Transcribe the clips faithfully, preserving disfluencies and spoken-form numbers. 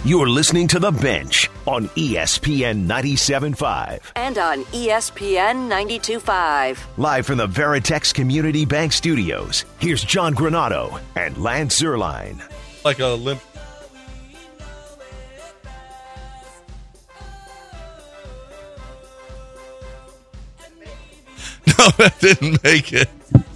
You're listening to The Bench on E S P N ninety-seven point five. And on E S P N ninety-two point five. Live from the Veritex Community Bank Studios, here's John Granado and Lance Zierlein. Like a limp. No, that didn't make it.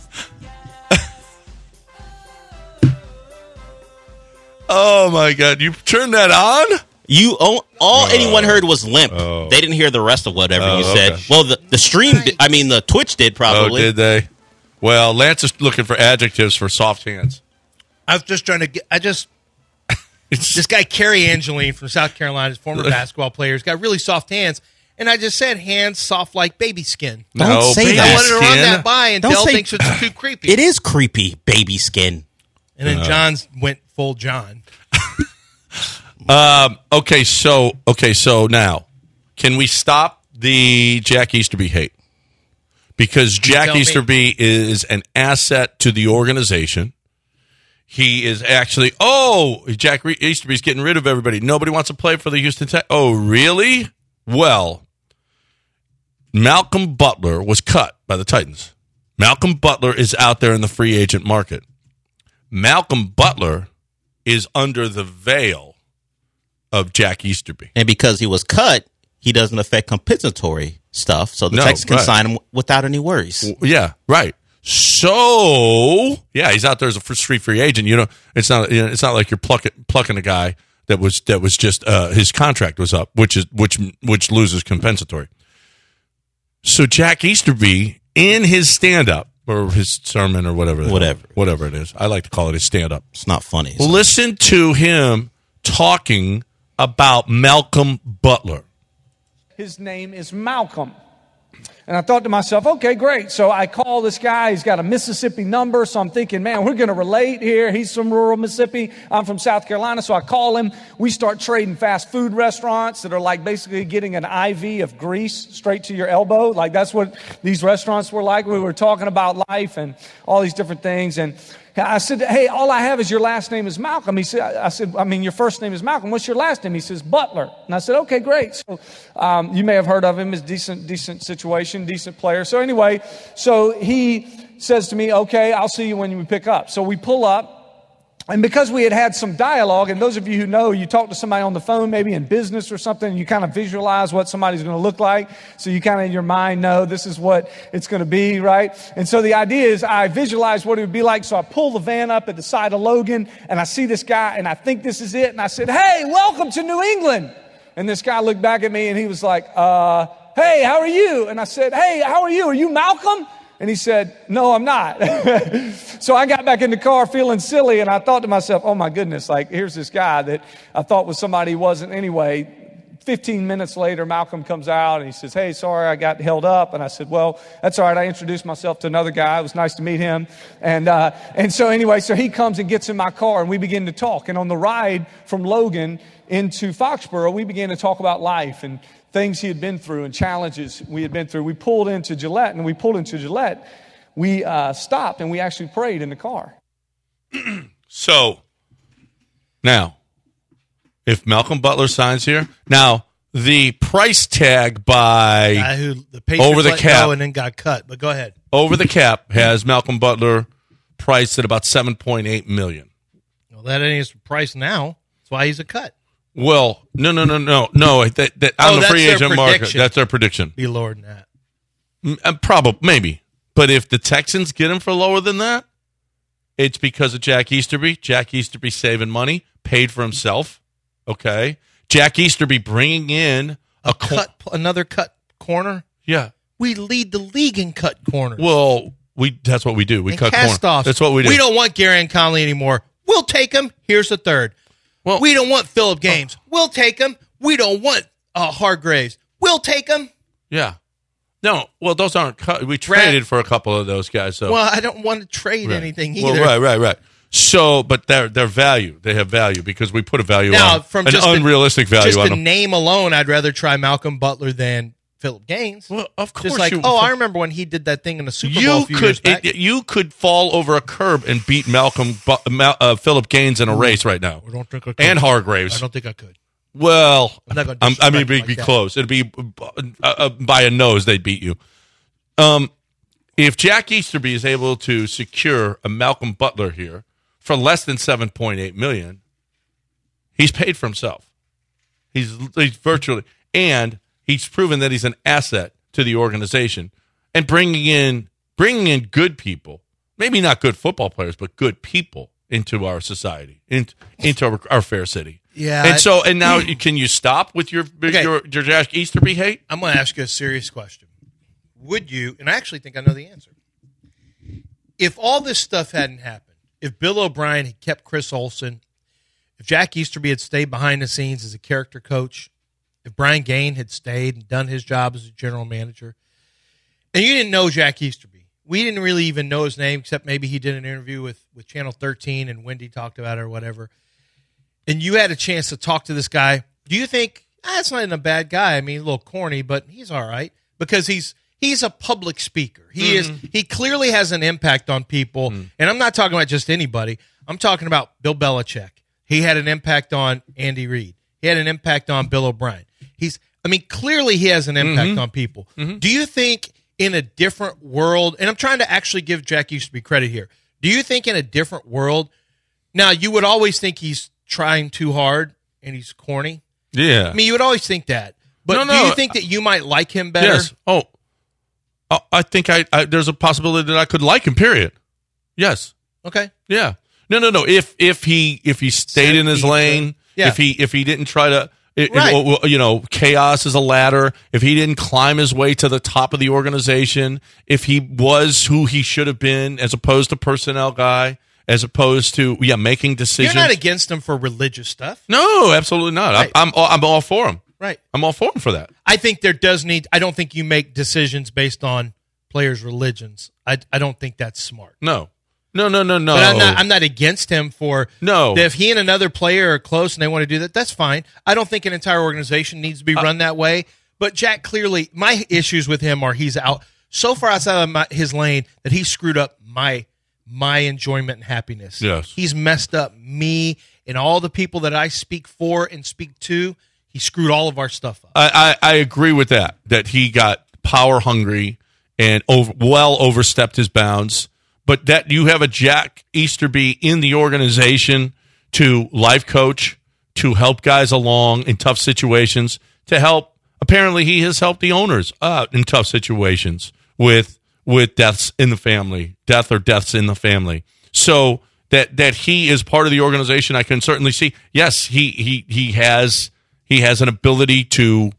Oh, my God. You turned that on? You All Oh. anyone heard was limp. Oh. They didn't hear the rest of whatever Oh, you said. okay. Well, the, the stream, did, I mean, the Twitch did probably. Oh, did they? Well, Lance is looking for adjectives for soft hands. I was just trying to get, I just, this guy, Kerry Angeline from South Carolina, former basketball player, has got really soft hands. And I just said hands soft like baby skin. Don't No, say baby that. I wanted to run skin? that by, and Don't Dell say- thinks it's too creepy. It is creepy, baby skin. And then John's went full John. Um, okay, so okay, so now, can we stop the Jack Easterby hate? Because Jack tell me. Easterby is an asset to the organization. He is actually, oh, Jack Re- Easterby's getting rid of everybody. Nobody wants to play for the Houston Tech. Oh, really? Well, Malcolm Butler was cut by the Titans. Malcolm Butler is out there in the free agent market. Malcolm Butler is under the veil of Jack Easterby. And because he was cut, he doesn't affect compensatory stuff, so the No, Texans can right. sign him without any worries. Yeah, right. So, yeah, he's out there as a street free agent. You know, it's not you know, it's not like you're plucking plucking a guy that was that was just uh, his contract was up, which is which which loses compensatory. So Jack Easterby in his stand up or his sermon or whatever Whatever. whatever it is, I like to call it his stand up. It's not funny. so- Listen to him talking about Malcolm Butler. His name is Malcolm. And I thought to myself, okay, great. So I call this guy. He's got a Mississippi number. So I'm thinking, man, we're going to relate here. He's from rural Mississippi. I'm from South Carolina. So I call him. We start trading fast food restaurants that are like basically getting an I V of grease straight to your elbow. Like that's what these restaurants were like. We were talking about life and all these different things. And I said, hey, all I have is your last name is Malcolm. He said, I said, I mean, your first name is Malcolm. What's your last name? He says, Butler. And I said, okay, great. So um, you may have heard of him. It's decent, decent situation, decent player. So anyway, so he says to me, okay, I'll see you when we pick up. So we pull up. And because we had had some dialogue, and those of you who know, you talk to somebody on the phone, maybe in business or something, and you kind of visualize what somebody's going to look like. So you kind of in your mind know this is what it's going to be, right? And so the idea is I visualize what it would be like. So I pull the van up at the side of Logan, and I see this guy, and I think this is it. And I said, hey, welcome to New England. And this guy looked back at me, and he was like, uh, hey, how are you? And I said, hey, how are you? Are you Malcolm? And he said, no, I'm not. So I got back in the car feeling silly, and I thought to myself, oh, my goodness, like, here's this guy that I thought was somebody he wasn't anyway. Fifteen minutes later, Malcolm comes out, and he says, hey, sorry, I got held up. And I said, well, that's all right. I introduced myself to another guy. It was nice to meet him. And uh, and so anyway, so he comes and gets in my car, and we begin to talk. And on the ride from Logan into Foxborough, we began to talk about life and things he had been through and challenges we had been through. We pulled into Gillette, and we pulled into Gillette. We uh, stopped, and we actually prayed in the car. So, now, if Malcolm Butler signs here, now the price tag by Guy who the Patriots over the let cap go and then got cut. But go ahead. over the cap has Malcolm Butler priced at about seven point eight million. Well, that ain't his price now. That's why he's a cut. Well, no, no, no, no, no. That, that on Oh, the that's free their agent market, prediction. that's their prediction. Be lower than that. Uh, Probably, maybe. But if the Texans get him for lower than that, it's because of Jack Easterby. Jack Easterby saving money, paid for himself. Okay, Jack Easterby bringing in a, A co- cut, another cut corner. Yeah. We lead the league in cut corners. Well, we that's what we do. We and cut cast corner. offs. That's what we do. We don't want Gary and Conley anymore. We'll take him. Here's the third. Well, we don't want Phillip Gaines. We'll take him. We don't want uh, Hargraves. We'll take him. Yeah. No, well, those aren't cut. We traded Right. for a couple of those guys. So Well, I don't want to trade Right. anything Well, either. right, right, right. So, but they're they're value. They have value because we put a value Now, on from an just the- unrealistic value Just on the them. name alone, I'd rather try Malcolm Butler than Philip Gaines. Well, of course Just like, you- oh, I remember when he did that thing in the Super Bowl You a few years could back. it, you could fall over a curb and beat Malcolm Bu- Mal, uh, Philip Gaines in a race right now, I don't think I could. and Hargraves. I don't think I could. Well, I'm not gonna I'm, I mean, disrespect it'd like be that. close. It'd be uh, uh, by a nose they'd beat you. Um, if Jack Easterby is able to secure a Malcolm Butler here for less than seven point eight million, he's paid for himself. He's he's virtually, and he's proven that he's an asset to the organization, and bringing in bringing in good people, maybe not good football players, but good people into our society, in, into our, our fair city. Yeah, and I- so and now can you stop with your Okay. your, your Jack Easterby hate? I'm going to ask you a serious question. Would you, and I actually think I know the answer, if all this stuff hadn't happened, if Bill O'Brien had kept Chris Olsen, if Jack Easterby had stayed behind the scenes as a character coach, if Brian Gaine had stayed and done his job as a general manager, and you didn't know Jack Easterby, we didn't really even know his name except maybe he did an interview with, with Channel thirteen and Wendy talked about it or whatever, and you had a chance to talk to this guy, do you think, ah, that's not even a bad guy? I mean, a little corny, but he's all right because he's he's a public speaker. He is he clearly has an impact on people, and I'm not talking about just anybody. I'm talking about Bill Belichick. He had an impact on Andy Reid. He had an impact on Bill O'Brien. He's, I mean, clearly he has an impact on people. Do you think in a different world, and I'm trying to actually give Jack Easterby credit here, do you think in a different world, now you would always think he's trying too hard and he's corny? Yeah. I mean, you would always think that. But No, do no, you think that you might like him better? Yes. Oh, I- I think I, I there's a possibility that I could like him. Period. Yes. Okay. Yeah. No, no, no. If if he if he stayed Set in his the- lane, yeah. if he if he didn't try to, it, Right. it- you know, chaos is a ladder. If he didn't climb his way to the top of the organization, if he was who he should have been, as opposed to personnel guy, as opposed to yeah making decisions. You're not against him for religious stuff. No, absolutely not. Right. I, I'm all- I'm all for him. Right. I'm all for him for that. I think there does need, I don't think you make decisions based on players' religions. I, I don't think that's smart. No, no, no, no, no. But I'm not, I'm not against him for, No. if he and another player are close and they want to do that, that's fine. I don't think an entire organization needs to be run that way. But Jack, clearly, my issues with him are he's out so far outside of my, his lane that he screwed up my my enjoyment and happiness. Yes. He's messed up me and all the people that I speak for and speak to. He screwed all of our stuff up. I, I, I agree with that, that he got power hungry and over, well overstepped his bounds. But that you have a Jack Easterby in the organization to life coach, to help guys along in tough situations, to help. Apparently, he has helped the owners uh, in tough situations with with deaths in the family, death or deaths in the family. So that that he is part of the organization, I can certainly see. Yes, he he he has. He has an ability to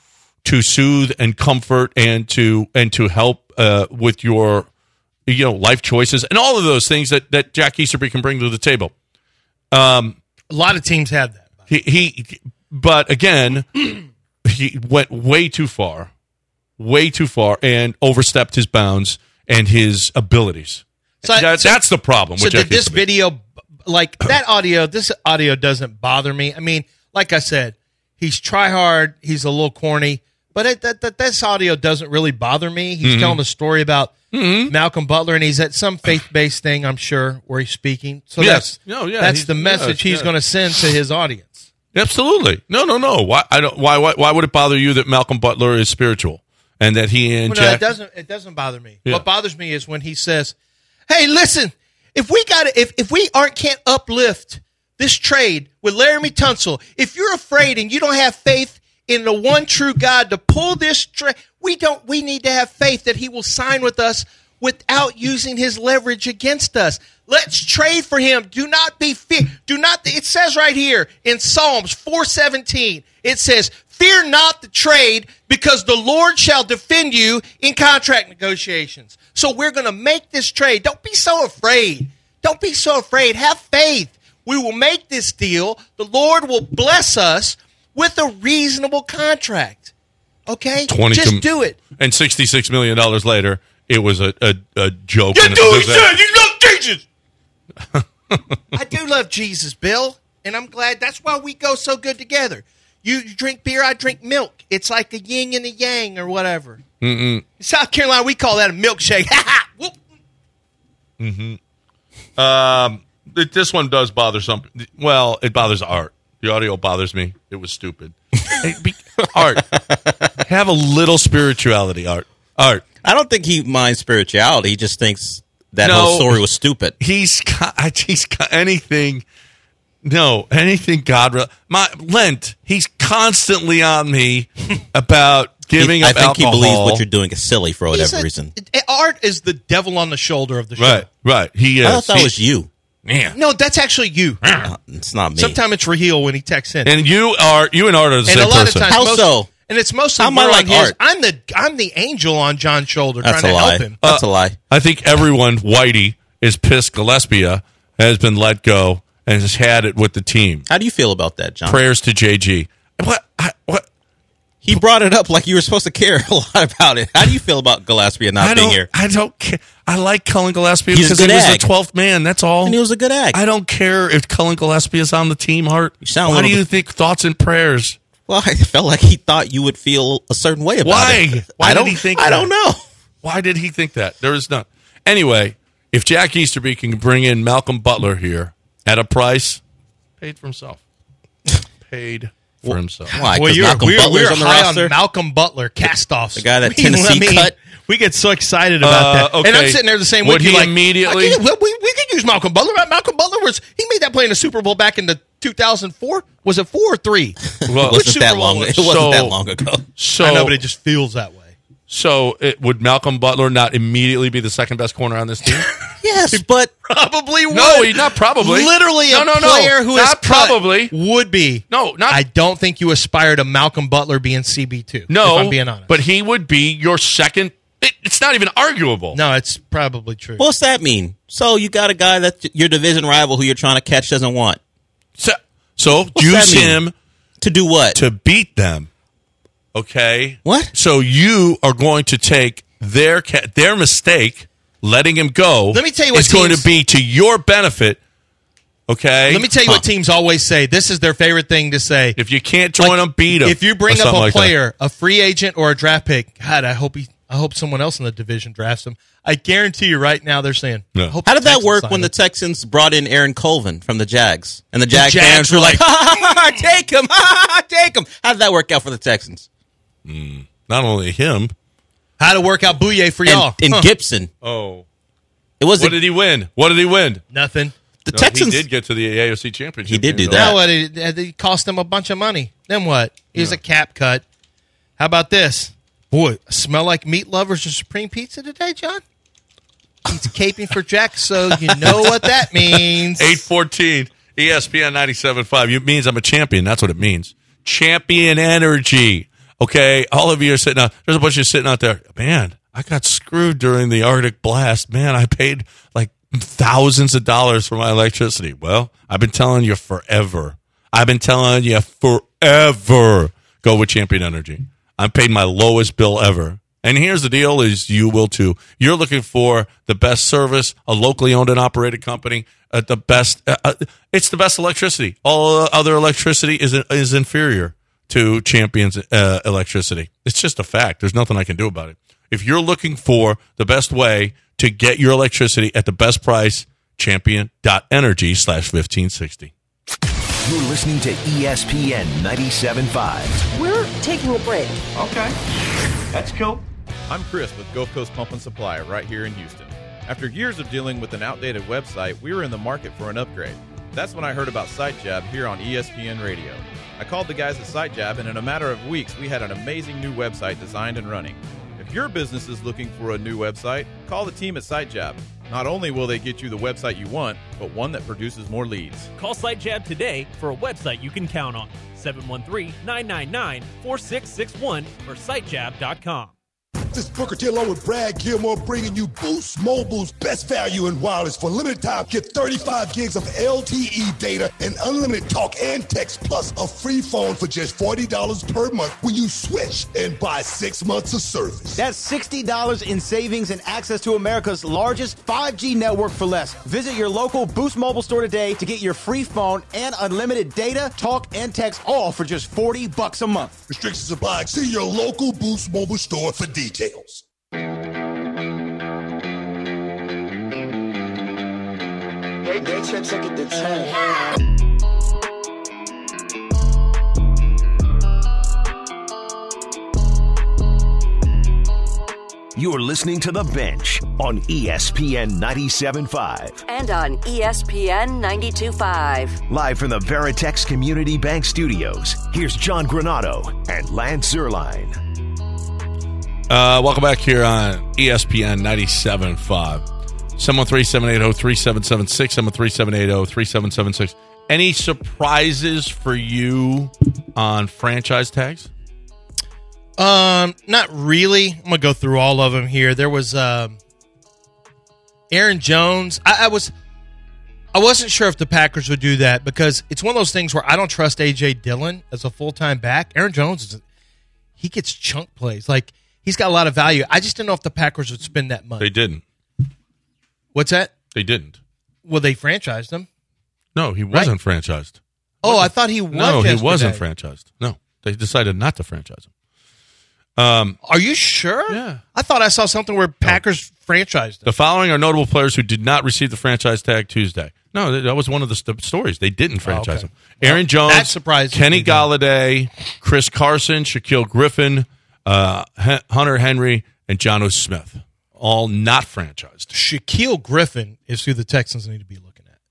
to soothe and comfort and to and to help uh, with your you know life choices and all of those things that, that Jack Easterby can bring to the table. Um, A lot of teams have that. he, he but again, he went way too far, way too far, and overstepped his bounds and his abilities. So I- that, so- that's the problem. So with Jack did this Easterby. video, like that audio, this audio doesn't bother me. I mean, like I said, he's try hard, he's a little corny, but it, that, that this audio doesn't really bother me. He's Mm-hmm. telling a story about Malcolm Butler, and he's at some faith-based thing, I'm sure, where he's speaking. So Yes. that's No, yeah, that's he's- the message yes, he's yes. going to send to his audience. Absolutely. No, no, no. Why? I don't. Why? Why? Why would it bother you that Malcolm Butler is spiritual and that he and Well, no, Jack? it doesn't. It doesn't bother me. Yeah. What bothers me is when he says, "Hey, listen, if we got to, if if we aren't can't uplift this trade with Laramie Tunsil, if you're afraid and you don't have faith in the one true God to pull this trade, we don't. We need to have faith that He will sign with us without using His leverage against us. Let's trade for Him. Do not be fear. Do not. It says right here in Psalms four seventeen. It says, "Fear not the trade, because the Lord shall defend you in contract negotiations." So we're going to make this trade. Don't be so afraid. Don't be so afraid. Have faith. We will make this deal. The Lord will bless us with a reasonable contract. Okay? twenty Just do it. And sixty-six million dollars later, it was a a, a joke. You and a do what he disaster. said. You love Jesus. I do love Jesus, Bill, and I'm glad that's why we go so good together. You drink beer, I drink milk. It's like a yin and a yang or whatever. Mm-mm. In South Carolina, we call that a milkshake. Whoop. Mm-hmm. Um, it, this one does bother some. Well, it bothers Art. The audio bothers me. It was stupid. Hey, be, Art, have a little spirituality, Art. Art. I don't think he minds spirituality. He just thinks that No. whole story was stupid. He's got, he's got anything. No, anything God. My Lent. He's constantly on me about giving He- up I think alcohol. he believes what you're doing is silly for whatever He's a- reason. Art is the devil on the shoulder of the show. Right, right. He is. I thought that He- was you. Man. No, that's actually you. Uh, it's not me. Sometimes it's Raheel when he texts in. And you are you and Art are the And same a lot person. of times, How most, so? And it's mostly How am I more like on his. Art? I'm the I'm the angel on John's shoulder That's trying a to lie. help him. That's Uh, a lie. I think everyone, Whitey, is pissed Gillespie has been let go and has had it with the team. How do you feel about that, John? Prayers to J G. What? I, what? He brought it up like you were supposed to care a lot about it. How do you feel about Gillespie not I being don't. here? I don't care. I like Cullen Gillespie He's a because he good was egg. the twelfth man. That's all. And he was a good egg. I don't care if Cullen Gillespie is on the team, Hart. You sound a Why do little you bit- think thoughts and prayers? Well, I felt like he thought you would feel a certain way about Why? it. Why I did don't, he think I that? don't know. Why did he think that? There is none. Anyway, if Jack Easterby can bring in Malcolm Butler here at a price, paid for himself. Paid for himself. Why? Well, 'Cause you're, Malcolm we're, Butler's we're on the high roster. on Malcolm Butler cast-offs. The guy that We- Tennessee I mean, cut. We get so excited about Uh, that. And I'm okay. sitting there the same Would with you. he like, immediately- I can't- well, we, we could use Malcolm Butler. Malcolm Butler was he made that play in the Super Bowl back in the two thousand four. Was it four or three? Well, It Which wasn't Super that Bowl long. was It wasn't So- that long ago. So, I know, but it just feels that way. so it, would Malcolm Butler not immediately be the second best corner on this team? Yes, but Probably would. No, he- not probably. Literally No, a no, no. player who is Not probably. would be. No, not- I don't think you aspire to Malcolm Butler being C B two. No, if I'm being honest. but he would be your second. It, it's not even arguable. no, it's probably true. what's that mean? So you got a guy that your division rival who you're trying to catch doesn't want So, so What's use that mean? him to do what? to beat them. Okay. What? So you are going to take their ca- their mistake, letting him go. Let me tell you what it's going teams- to be to your benefit. Okay. Let me tell you Huh. what teams always say. This is their favorite thing to say. If you can't join Like, them, beat them. If you bring or up a something like that. player, a free agent or a draft pick, God, I hope he, I hope someone else in the division drafts him. I guarantee you, right now they're saying, Yeah. I hope How the did that Texans work sign when the him. Texans brought in Aaron Colvin from the Jags? And the Jag Jags fans were were like, like- ha, ha, ha, ha, take him, ha, ha, ha, take him. How did that work out for the Texans? Not only him. how to work out Bouye for And, y'all? and Huh. Gibson. Oh. It wasn't What did he win? What did he win? Nothing. the No, Texans. He did get to the A F C Championship. He did game, do though. that. Now what? It, it cost them a bunch of money. Then what? Here's a cap cut. How about this? Boy, smell like meat lovers or Supreme Pizza today, John? He's caping for Jack, so you know what that means. eight fourteen E S P N ninety-seven point five. It means I'm a champion. That's what it means. Champion energy. Okay, all of you are sitting out. There's a bunch of you sitting out there. Man, I got screwed during the Arctic blast. Man, I paid like thousands of dollars for my electricity. Well, I've been telling you forever. I've been telling you forever. Go with Champion Energy. I paid my lowest bill ever. And here's the deal is you will too. You're looking for the best service, a locally owned and operated company, uh, the best. Uh, uh, it's the best electricity. All other electricity is is inferior to Champion's uh, electricity. It's just a fact. There's nothing I can do about it. If you're looking for the best way to get your electricity at the best price, champion.energy slash fifteen sixty. You're listening to E S P N ninety-seven point five. We're taking a break. Okay, that's cool. I'm Chris with Gulf Coast Pump and Supply right here in Houston. After years of dealing with an outdated website, we were in the market for an upgrade. That's when I heard about SiteJab here on E S P N Radio. I called the guys at SiteJab, and in a matter of weeks, we had an amazing new website designed and running. If your business is looking for a new website, call the team at SiteJab. Not only will they get you the website you want, but one that produces more leads. Call SiteJab today for a website you can count on. seven one three, nine nine nine, four six six one or sitejab dot com. This is Booker T along with Brad Gilmore bringing you Boost Mobile's best value in wireless. For limited time, get thirty-five gigs of L T E data and unlimited talk and text plus a free phone for just forty dollars per month when you switch and buy six months of service. That's sixty dollars in savings and access to America's largest five G network for less. Visit your local Boost Mobile store today to get your free phone and unlimited data, talk, and text all for just forty bucks a month. Restrictions apply. See your local Boost Mobile store for details. You're listening to The Bench on E S P N ninety-seven point five. And on E S P N ninety-two point five. Live from the Veritex Community Bank Studios, here's John Granado and Lance Zierlein. Uh, welcome back here on E S P N ninety-seven point five. seven one three, seven eight zero, three seven seven six, seven one three, seven eight zero, three seven seven six. Any surprises for you on franchise tags? Um, not really. I'm gonna go through all of them here. There was um, Aaron Jones. I, I was, I wasn't sure if the Packers would do that because it's one of those things where I don't trust A J Dillon as a full time back. Aaron Jones is, a, he gets chunk plays. Like he's got a lot of value. I just didn't know if the Packers would spend that money. They didn't. What's that? They didn't. Well, they franchised him. No, he wasn't Right. franchised. Oh, I thought he was. No, he yesterday. wasn't franchised. No, they decided not to franchise him. Um, Are you sure? Yeah. I thought I saw something where Packers franchised him. The following are notable players who did not receive the franchise tag Tuesday. No, that was one of the st- stories. They didn't franchise okay. him. Aaron Jones, that surprised Kenny me. Galladay, Chris Carson, Shaquille Griffin, uh, H- Hunter Henry, and Jonnu Smith. All not franchised. Shaquille Griffin is who the Texans need to be looking at.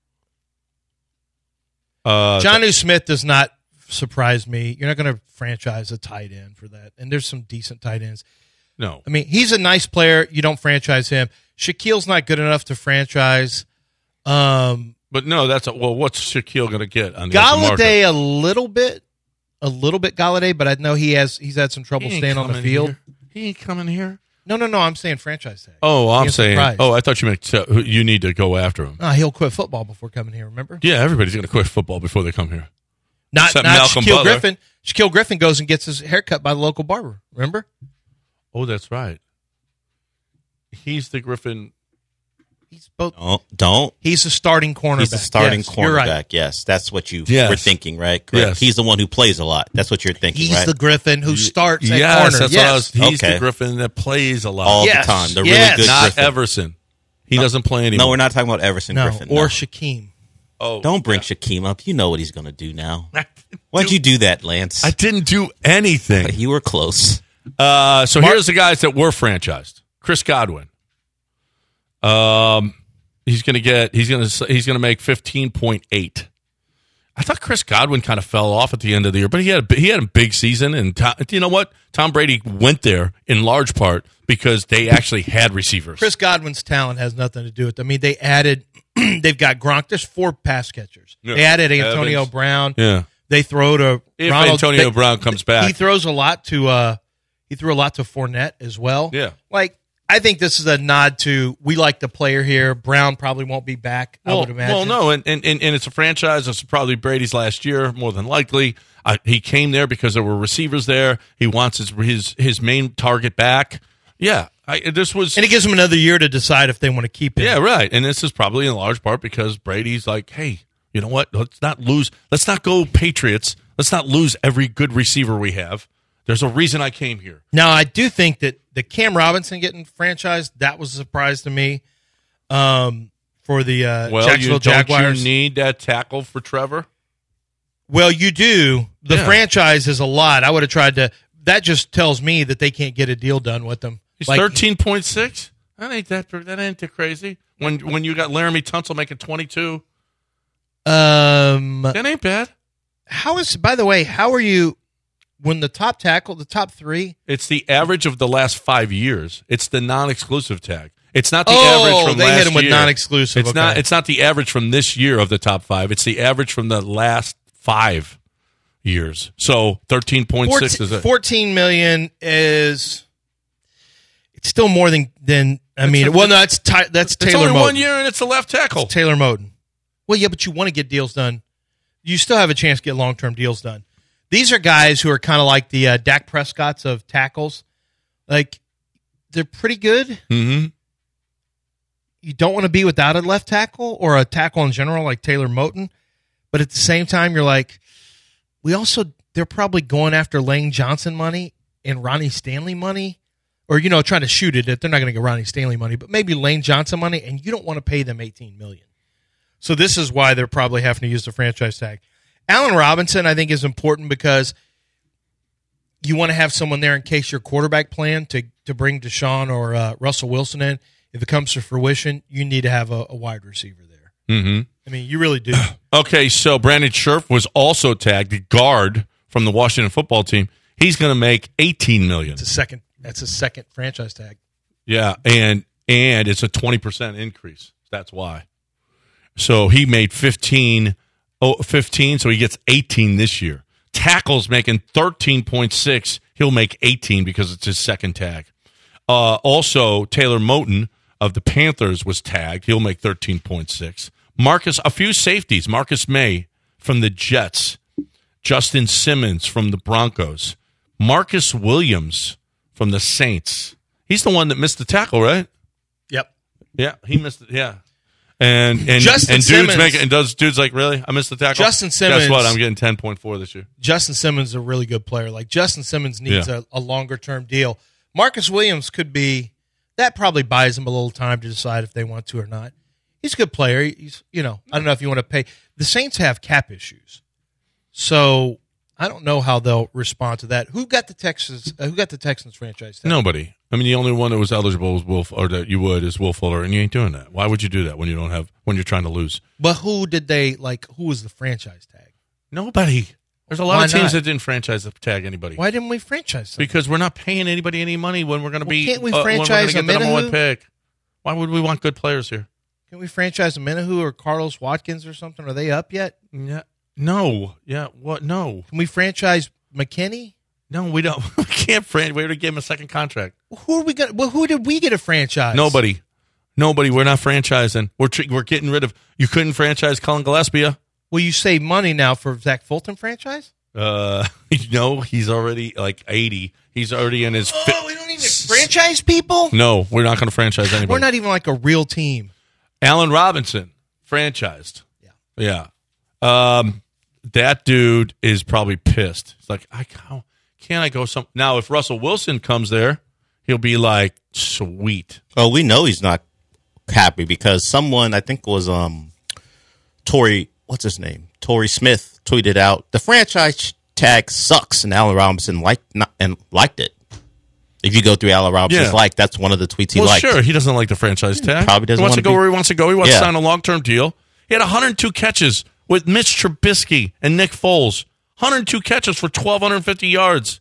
Uh, Jonnu Smith does not surprise me. You're not going to franchise a tight end for that. And there's some decent tight ends. No. I mean, he's a nice player. You don't franchise him. Shaquille's not good enough to franchise. Um, but no, that's a, well. What's Shaquille going to get on the open market? Galladay a little bit, a little bit Galladay, but I know he has he's had some trouble He ain't staying on the coming field. here. He ain't coming here. No, no, no. I'm saying franchise tag. Oh, I'm He's saying. surprised. Oh, I thought you meant uh, you need to go after him. Uh, he'll quit football before coming here. Remember? Yeah, everybody's going to quit football before they come here. Not, Except not Malcolm Shaquille Butler. Griffin. Shaquille Griffin goes and gets his haircut by the local barber. Remember? Oh, that's right. He's the Griffin. He's both. Don't. don't. He's a starting cornerback. He's the starting yes, cornerback. You're right. Yes, that's what you Yes. were thinking, right? Correct. Yes. He's the one who plays a lot. That's what you're thinking, He's right? the Griffin who starts at Yes, corner. that's yes. what I was. He's Okay. the Griffin that plays a lot. all Yes. the time. The Yes. really good Not Griffin. Everson. He doesn't play anymore. No, we're not talking about Everson No, Griffin. or no. Shaquem. Oh, Don't bring yeah. Shaquem up. You know what he's going to do now. I Why'd you do that, Lance? I didn't do anything. you were close. Uh, so Mark- here's the guys that were franchised. Chris Godwin. Um, he's gonna get. He's gonna. He's gonna make fifteen point eight. I thought Chris Godwin kind of fell off at the end of the year, but he had a, he had a big season. And Tom, you know what? Tom Brady went there in large part because they actually had receivers. Chris Godwin's talent has nothing to do with it. I mean, they added. They've got Gronk. There's four pass catchers. Yeah. They added Antonio Evans. Brown. Yeah. They throw to If Ronald, Antonio they- Brown comes back. He throws a lot to. Uh, he threw a lot to Fournette as well. Yeah. Like I think this is a nod to we like the player here. Brown probably won't be back. I Well, would imagine. well, no, and, and, and it's a franchise. It's probably Brady's last year, more than likely. Uh, he came there because there were receivers there. He wants his his, his main target back. Yeah, I, this was, and it gives them another year to decide if they want to keep him. yeah, right. And this is probably in large part because Brady's like, hey, you know what? Let's not lose. Let's not go Patriots. Let's not lose every good receiver we have. There's a reason I came here. Now, I do think that the Cam Robinson getting franchised, that was a surprise to me um, for the uh, Well, Jacksonville you, don't Jaguars. you need that tackle for Trevor? Well, you do. The Yeah. franchise is a lot. I would have tried to. That just tells me that they can't get a deal done with them. He's Like, thirteen point six. That ain't that. That ain't that crazy. When when you got Laramie Tunsil making twenty two, Um, that ain't bad. how is? By the way, how are you? When the top tackle, the top three. It's the average of the last five years. It's the non-exclusive tag. It's not the Oh, average from they last hit him with year. non-exclusive, It's okay. not. It's not the average from this year of the top five. It's the average from the last five years. So thirteen point six is it. fourteen million is. still more than than I It's mean. a- well, no, that's Ty, that's It's Taylor only Moton. one year, and it's a left tackle. It's Taylor Moton. Well, yeah, but you want to get deals done. You still have a chance to get long term deals done. These are guys who are kind of like the uh, Dak Prescotts of tackles. Like they're pretty good. Mm-hmm. You don't want to be without a left tackle or a tackle in general like Taylor Moton, but at the same time, you're like, we also they're probably going after Lane Johnson money and Ronnie Stanley money, or you know, trying to shoot it. They're not going to get Ronnie Stanley money, but maybe Lane Johnson money, and you don't want to pay them eighteen million dollars. So this is why they're probably having to use the franchise tag. Allen Robinson, I think, is important because you want to have someone there in case your quarterback plan to to bring Deshaun or uh, Russell Wilson in. If it comes to fruition, you need to have a, a wide receiver there. Mm-hmm. I mean, you really do. Okay, so Brandon Scherf was also tagged, the guard from the Washington football team. He's going to make eighteen million dollars. It's a second. That's a second franchise tag. Yeah, and and it's a twenty percent increase. That's why. So he made fifteen, oh, fifteen, so he gets eighteen this year. Tackle's making thirteen point six. He'll make eighteen because it's his second tag. Uh, also, Taylor Moton of the Panthers was tagged. He'll make thirteen point six. Marcus, a few safeties. Marcus May from the Jets. Justin Simmons from the Broncos. Marcus Williams from the Saints. He's the one that missed the tackle, right? Yep. Yeah, he missed it. Yeah. And and Justin and dudes Simmons- make it, and does dudes like, really? I missed the tackle. Justin Simmons- Guess what? I'm getting ten point four this year. Justin Simmons is a really good player. Like Justin Simmons needs Yeah. a, a longer term deal. Marcus Williams could be that. Probably buys him a little time to decide if they want to or not. He's a good player. He's you know I don't know if you want to pay. The Saints have cap issues, so I don't know how they'll respond to that. Who got the Texans? Uh, who got the Texans franchise tag? Nobody. I mean, the only one that was eligible was Will, or that you would is Will Fuller, and you ain't doing that. Why would you do that when you don't have when you're trying to lose? But who did they like? Who was the franchise tag? Nobody. There's a lot Why of teams not? that didn't franchise tag anybody. Why didn't we franchise them? Because we're not paying anybody any money when we're going to Well, be. can't we uh, when we're gonna franchise get the number Amenahu? one pick? Why would we want good players here? Can we franchise Amenahu or Carlos Watkins or something? Are they up yet? Yeah. No. Yeah. What? No. Can we franchise McKinney? No, we don't. We can't franchise. We already gave him a second contract. Who are we going? Well, who did we get a franchise? Nobody. Nobody. We're not franchising. We're tr- we're getting rid of. You couldn't franchise Colin Gillespie. Will you save money now for Zach Fulton franchise? Uh, no, he's already like eighty. He's already in his. Oh, fi- we don't need to franchise people. No, we're not going to franchise anybody. We're not even like a real team. Allen Robinson, franchised. Yeah. Yeah. Um, that dude is probably pissed. It's like, I how can't I go some now? If Russell Wilson comes there, he'll be like, sweet. Oh, we know he's not happy because someone I think was um Torrey, what's his name? Torrey Smith tweeted out the franchise tag sucks, and Allen Robinson liked not, and liked it. If you go through Allen Robinson's Yeah. like, that's one of the tweets he well, liked. sure, he doesn't like the franchise tag. Probably doesn't He wants wanna to go be- where he wants to go. He wants Yeah. to sign a long term deal. He had one hundred two catches with Mitch Trubisky and Nick Foles. one hundred two catches for twelve fifty yards.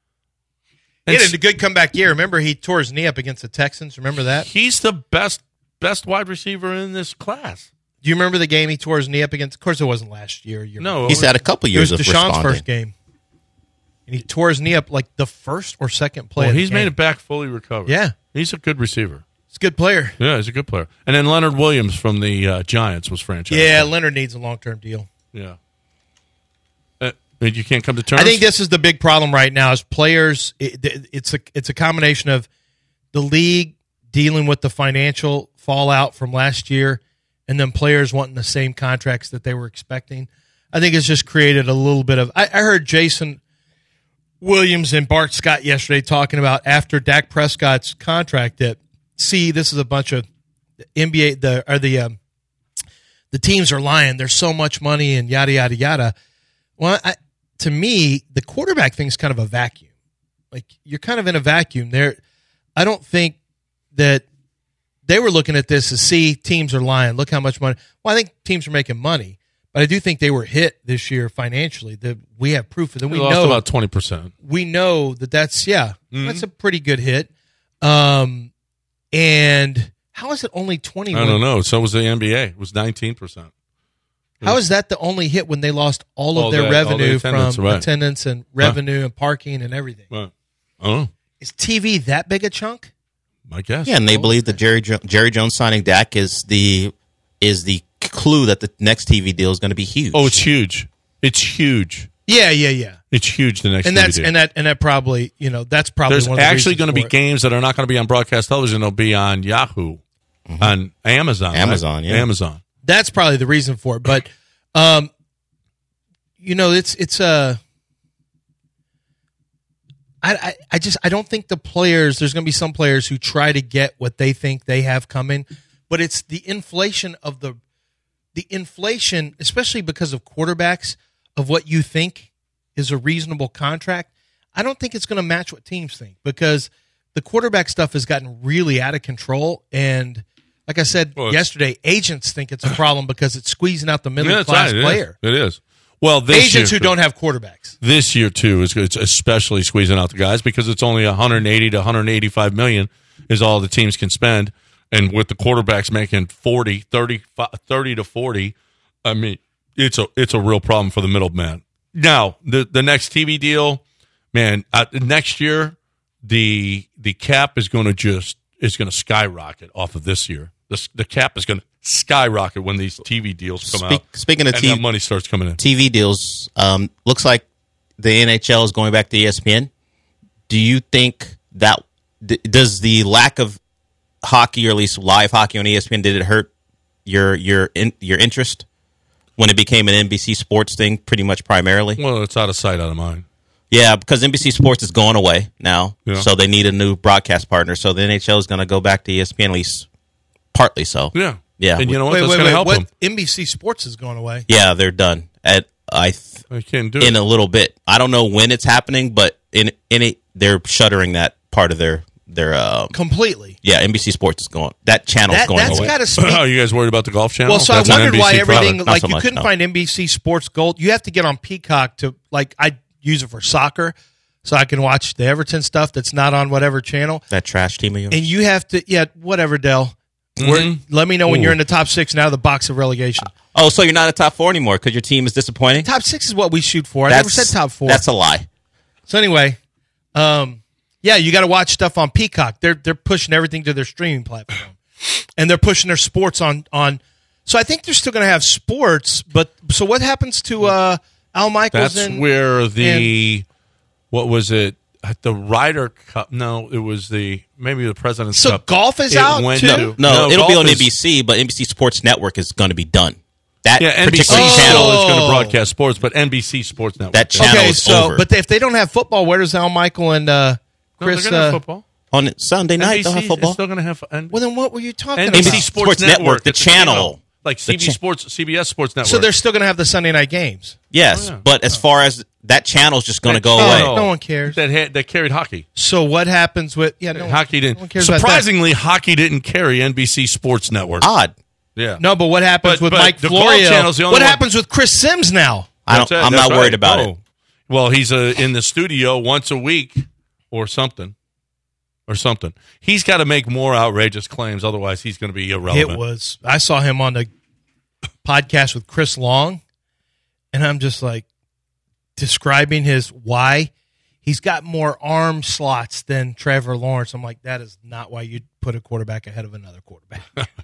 He had a good comeback year. Remember, he tore his knee up against the Texans. Remember that? He's the best best wide receiver in this class. Do you remember the game he tore his knee up against? Of course, it wasn't last year. year No, He's had a couple it years was of Deshaun's responding. first game, and he tore his knee up like the first or second play. Well, of the he's game. made it back fully recovered. Yeah, he's a good receiver. he's a good player. Yeah, he's a good player. And then Leonard Williams from the uh, Giants was franchised. Yeah, Leonard needs a long term deal. Yeah. Uh, you can't come to terms? I think this is the big problem right now. Is players? It, it's a it's a combination of the league dealing with the financial fallout from last year, and then players wanting the same contracts that they were expecting. I think it's just created a little bit of. I, I heard Jason Williams and Bart Scott yesterday talking about after Dak Prescott's contract that see this is a bunch of N B A the or the um, the teams are lying. There's so much money and yada yada yada. Well, I, to me, the quarterback thing is kind of a vacuum. Like you're kind of in a vacuum there. I don't think that they were looking at this to see teams are lying. Look how much money. Well, I think teams are making money, but I do think they were hit this year financially. That we have proof of. That we lost know about twenty percent. We know that that's yeah, Mhm. that's a pretty good hit. Um, and how is it only twenty? I don't know. So was the N B A. It was nineteen percent. How is that the only hit when they lost all of All their that- all the revenue attendance, from right. attendance and revenue and parking and everything? Right. Oh. Is T V that big a chunk? I guess. Yeah, and they believe that Jerry jo- Jerry Jones signing Dak is the is the clue that the next T V deal is going to be huge. Oh, it's huge. It's huge. Yeah, yeah, yeah. It's huge. The next and T V that's deal. and that and that probably you know that's probably There's one of the actually going to be for it. games that are not going to be on broadcast television. They'll be on Yahoo, mm-hmm. on Amazon, Amazon, right? yeah, Amazon. That's probably the reason for it. But, um, you know, it's it's a. Uh, I, I I just I don't think the players. There's going to be some players who try to get what they think they have coming, but it's the inflation of the, the inflation, especially because of quarterbacks, of what you think is a reasonable contract. I don't think it's going to match what teams think because the quarterback stuff has gotten really out of control. And like I said well, yesterday, agents think it's a problem because it's squeezing out the middle yeah, class right, it player. Is. It is. Well, this agents year, who don't have quarterbacks. This year too is it's especially squeezing out the guys because it's only one hundred eighty to one hundred eighty-five million is all the teams can spend, and with the quarterbacks making forty, thirty, thirty to forty, I mean it's a it's a real problem for the middleman. Now the the next T V deal, man, uh, next year the the cap is going to just is going to skyrocket off of this year. The the cap is going to skyrocket when these T V deals come Speak, out. Speaking of and T V, that money starts coming in. T V deals, um, looks like the N H L is going back to E S P N. Do you think that d- does the lack of hockey, or at least live hockey on E S P N, did it hurt your your in, your interest when it became an N B C Sports thing, pretty much primarily? Well, it's out of sight, out of mind. Yeah, because N B C Sports is going away now, yeah. so they need a new broadcast partner. So the N H L is going to go back to E S P N, at least partly so. Yeah. Yeah, and you know what? Wait, That's wait, going to wait. help what? them. N B C Sports is going away. Yeah, they're done. At I, th- I can't do in it. a little bit. I don't know when it's happening, but in in it, they're shuttering that part of their their um, completely. Yeah, N B C Sports is going. That channel's that, going that's away. Gotta speak. Are you guys worried about the Golf Channel? Well, so That's I an wondered N B C why everything product. like so you much, couldn't no. find N B C Sports Gold. You have to get on Peacock to like I use it for soccer, so I can watch the Everton stuff that's not on whatever channel. That trash team of yours. And you have to, yeah, whatever, Dell. Mm-hmm. We're- Let me know when Ooh. you're in the top six and out of the box of relegation. Oh, so you're not a top four anymore because your team is disappointing? Top six is what we shoot for. I That's- never said top four. That's a lie. So anyway, um, yeah, you got to watch stuff on Peacock. They're they're pushing everything to their streaming platform, and they're pushing their sports on on. So I think they're still going to have sports, but so what happens to uh, Al Michaels? That's and, where the what was it? The Ryder Cup? No, it was the maybe the President's So Cup. golf is It out, went too? to- No, no, it'll be golf on is- N B C, but N B C Sports Network is going to be done. That Yeah, N B C particular Oh. channel, is going to broadcast sports, but N B C Sports Network. that channel okay, is so over. but they, if they don't have football, where does Al Michael and uh, No, Chris? they're going to have uh, football. on Sunday night, N B C they'll have is football. still going to have. N- well, then what were you talking N B C about? Sports, Sports Network, Network, the it's a channel. like C B The cha- Sports, C B S Sports Network. So they're still going to have the Sunday night games. Yes, Oh, yeah. but as far as that channel's just going to go Oh, away. no one cares. That had, that carried hockey. So what happens with yeah? No, hockey no didn't. one cares about that. Surprisingly, hockey didn't carry N B C Sports Network. Odd. Yeah. No, but what happens But- with but Mike the golf Florio? channel's the only What one- happens with Chris Sims now? I don't, That's it. I'm That's not worried right. about Oh. it. Well, he's uh, in the studio once a week or something. Or something. He's got to make more outrageous claims, otherwise he's going to be irrelevant. It was. I saw him on the podcast with Chris Long, and I'm just like describing his why. He's got more arm slots than Trevor Lawrence. I'm like, that is not why you'd put a quarterback ahead of another quarterback.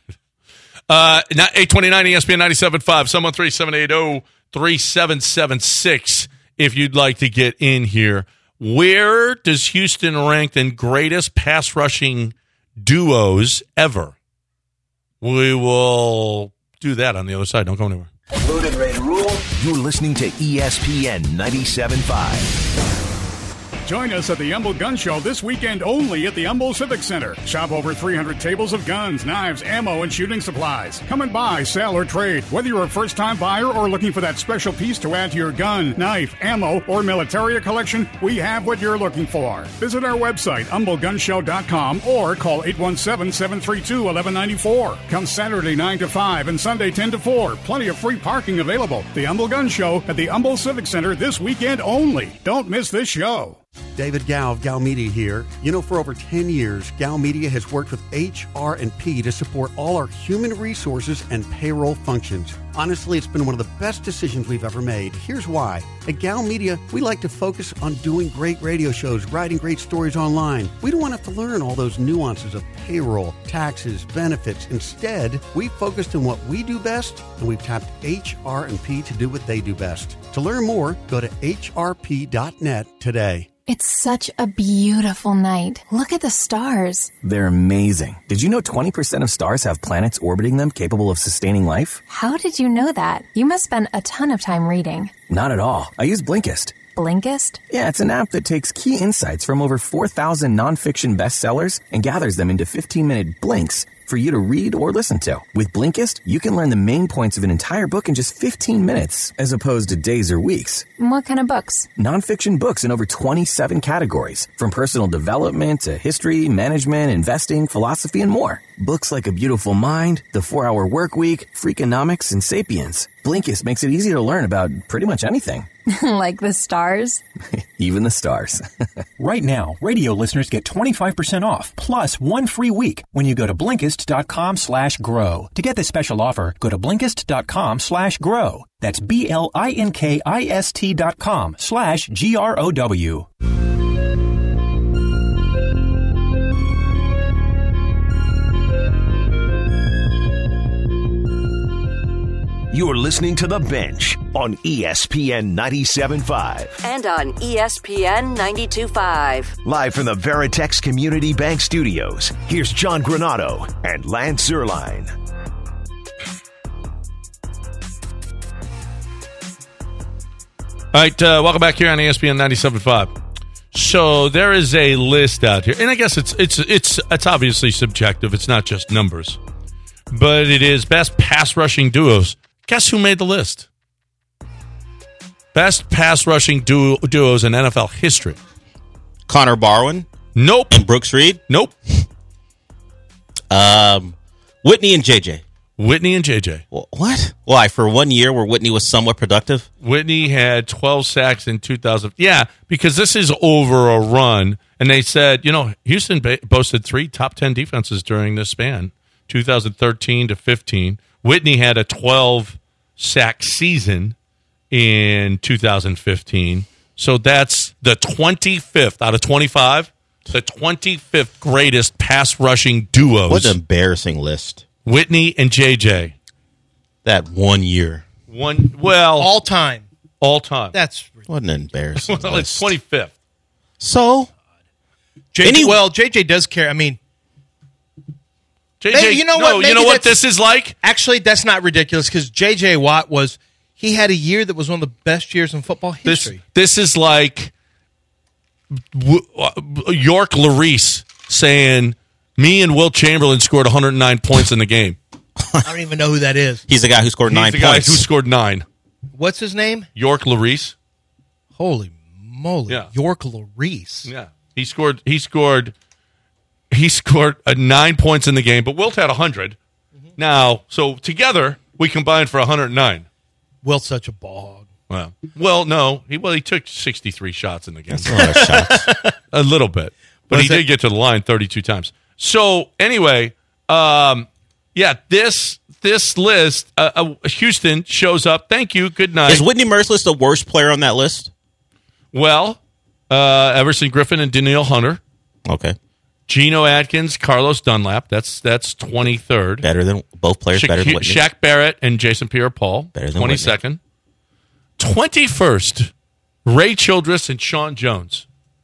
Uh, eight twenty-nine E S P N ninety-seven point five, seven one three, seven eight zero, three seven seven six if you'd like to get in here. Where does Houston rank in greatest pass rushing duos ever? We will do that on the other side. Don't go anywhere. Loaded, ready to roll. You're listening to E S P N ninety-seven point five. Join us at the Humble Gun Show this weekend only at the Humble Civic Center. Shop over three hundred tables of guns, knives, ammo, and shooting supplies. Come and buy, sell, or trade. Whether you're a first-time buyer or looking for that special piece to add to your gun, knife, ammo, or militaria collection, we have what you're looking for. Visit our website, humble gun show dot com, or call eight one seven, seven three two, one one nine four. Come Saturday nine to five and Sunday ten to four. Plenty of free parking available. The Humble Gun Show at the Humble Civic Center this weekend only. Don't miss this show. David Gow of Gow Media here. You know, for over ten years, Gow Media has worked with H R and P to support all our human resources and payroll functions. Honestly, it's been one of the best decisions we've ever made. Here's why. At Gow Media, we like to focus on doing great radio shows, writing great stories online. We don't want to have to learn all those nuances of payroll, taxes, benefits. Instead, we focused on what we do best, and we've tapped H R and P to do what they do best. To learn more, go to H R P dot net today. It's such a beautiful night. Look at the stars. They're amazing. Did you know twenty percent of stars have planets orbiting them capable of sustaining life? How did you know that? You must spend a ton of time reading. Not at all. I use Blinkist. Blinkist? Yeah, it's an app that takes key insights from over four thousand nonfiction bestsellers and gathers them into fifteen-minute blinks for you to read or listen to. With Blinkist, you can learn the main points of an entire book in just fifteen minutes, as opposed to days or weeks. What kind of books? Nonfiction books in over twenty-seven categories, from personal development to history, management, investing, philosophy, and more. Books like A Beautiful Mind, The four-Hour Work Week, Freakonomics, and Sapiens. Blinkist makes it easy to learn about pretty much anything. Like the stars? Even the stars. Right now, radio listeners get twenty-five percent off, plus one free week when you go to Blinkist.com slash grow. To get this special offer, go to Blinkist.com slash grow. That's B-L-I-N-K-I-S-T dot com slash G-R-O-W. You're listening to The Bench on E S P N ninety-seven point five. And on E S P N ninety-two point five. Live from the Veritex Community Bank Studios, here's John Granado and Lance Zierlein. All right, uh, welcome back here on E S P N ninety-seven point five. So there is a list out here, and I guess it's it's it's it's obviously subjective. It's not just numbers, but it is best pass rushing duos. Guess who made the list? Best pass rushing duo, duos in N F L history. Connor Barwin. Nope. And Brooks Reed. Nope. Um, Whitney and J J. Whitney and J J. What? Why? For one year where Whitney was somewhat productive? Whitney had twelve sacks in two thousand. Yeah, because this is over a run. And they said, you know, Houston ba- boasted three top ten defenses during this span, two thousand thirteen to fifteen. Whitney had a twelve-sack season in two thousand fifteen. So that's the twenty-fifth out of twenty-five, the twenty-fifth greatest pass-rushing duos. What an embarrassing list. Whitney and J J. That one year. One, well. All time. All time. That's what an embarrassing well, list. It's twenty-fifth. So? J J, well, J J does care. I mean, J J, maybe, you know no, what? Maybe you know what this is like? Actually, that's not ridiculous because J J Watt was, he had a year that was one of the best years in football history. This, this is like w- York Larice saying, me and Will Chamberlain scored one hundred nine points in the game. I don't even know who that is. He's the guy who scored He's nine the points. guy who scored nine. What's his name? York Larice. Holy moly. Yeah. York Larice. Yeah. He scored he scored he scored uh, nine points in the game, but Wilt had one hundred. Mm-hmm. Now, so together we combined for one hundred nine. Wilt's such a bog. Well, well, no, he well he took sixty-three shots in the game. That's a lot of shots. A little bit, but What he is did it? get to the line thirty-two times. So anyway, um, yeah, this this list, uh, uh, Houston shows up. Thank you. Good night. Is Whitney Merciless the worst player on that list? Well, uh, Everson Griffin and Danielle Hunter. Okay. Geno Atkins, Carlos Dunlap. That's that's twenty-third. Better than both players. Sha- better than Whitney. Shaq Barrett and Jason Pierre-Paul. Better than twenty-second. twenty-first, Ray Childress and Sean Jones.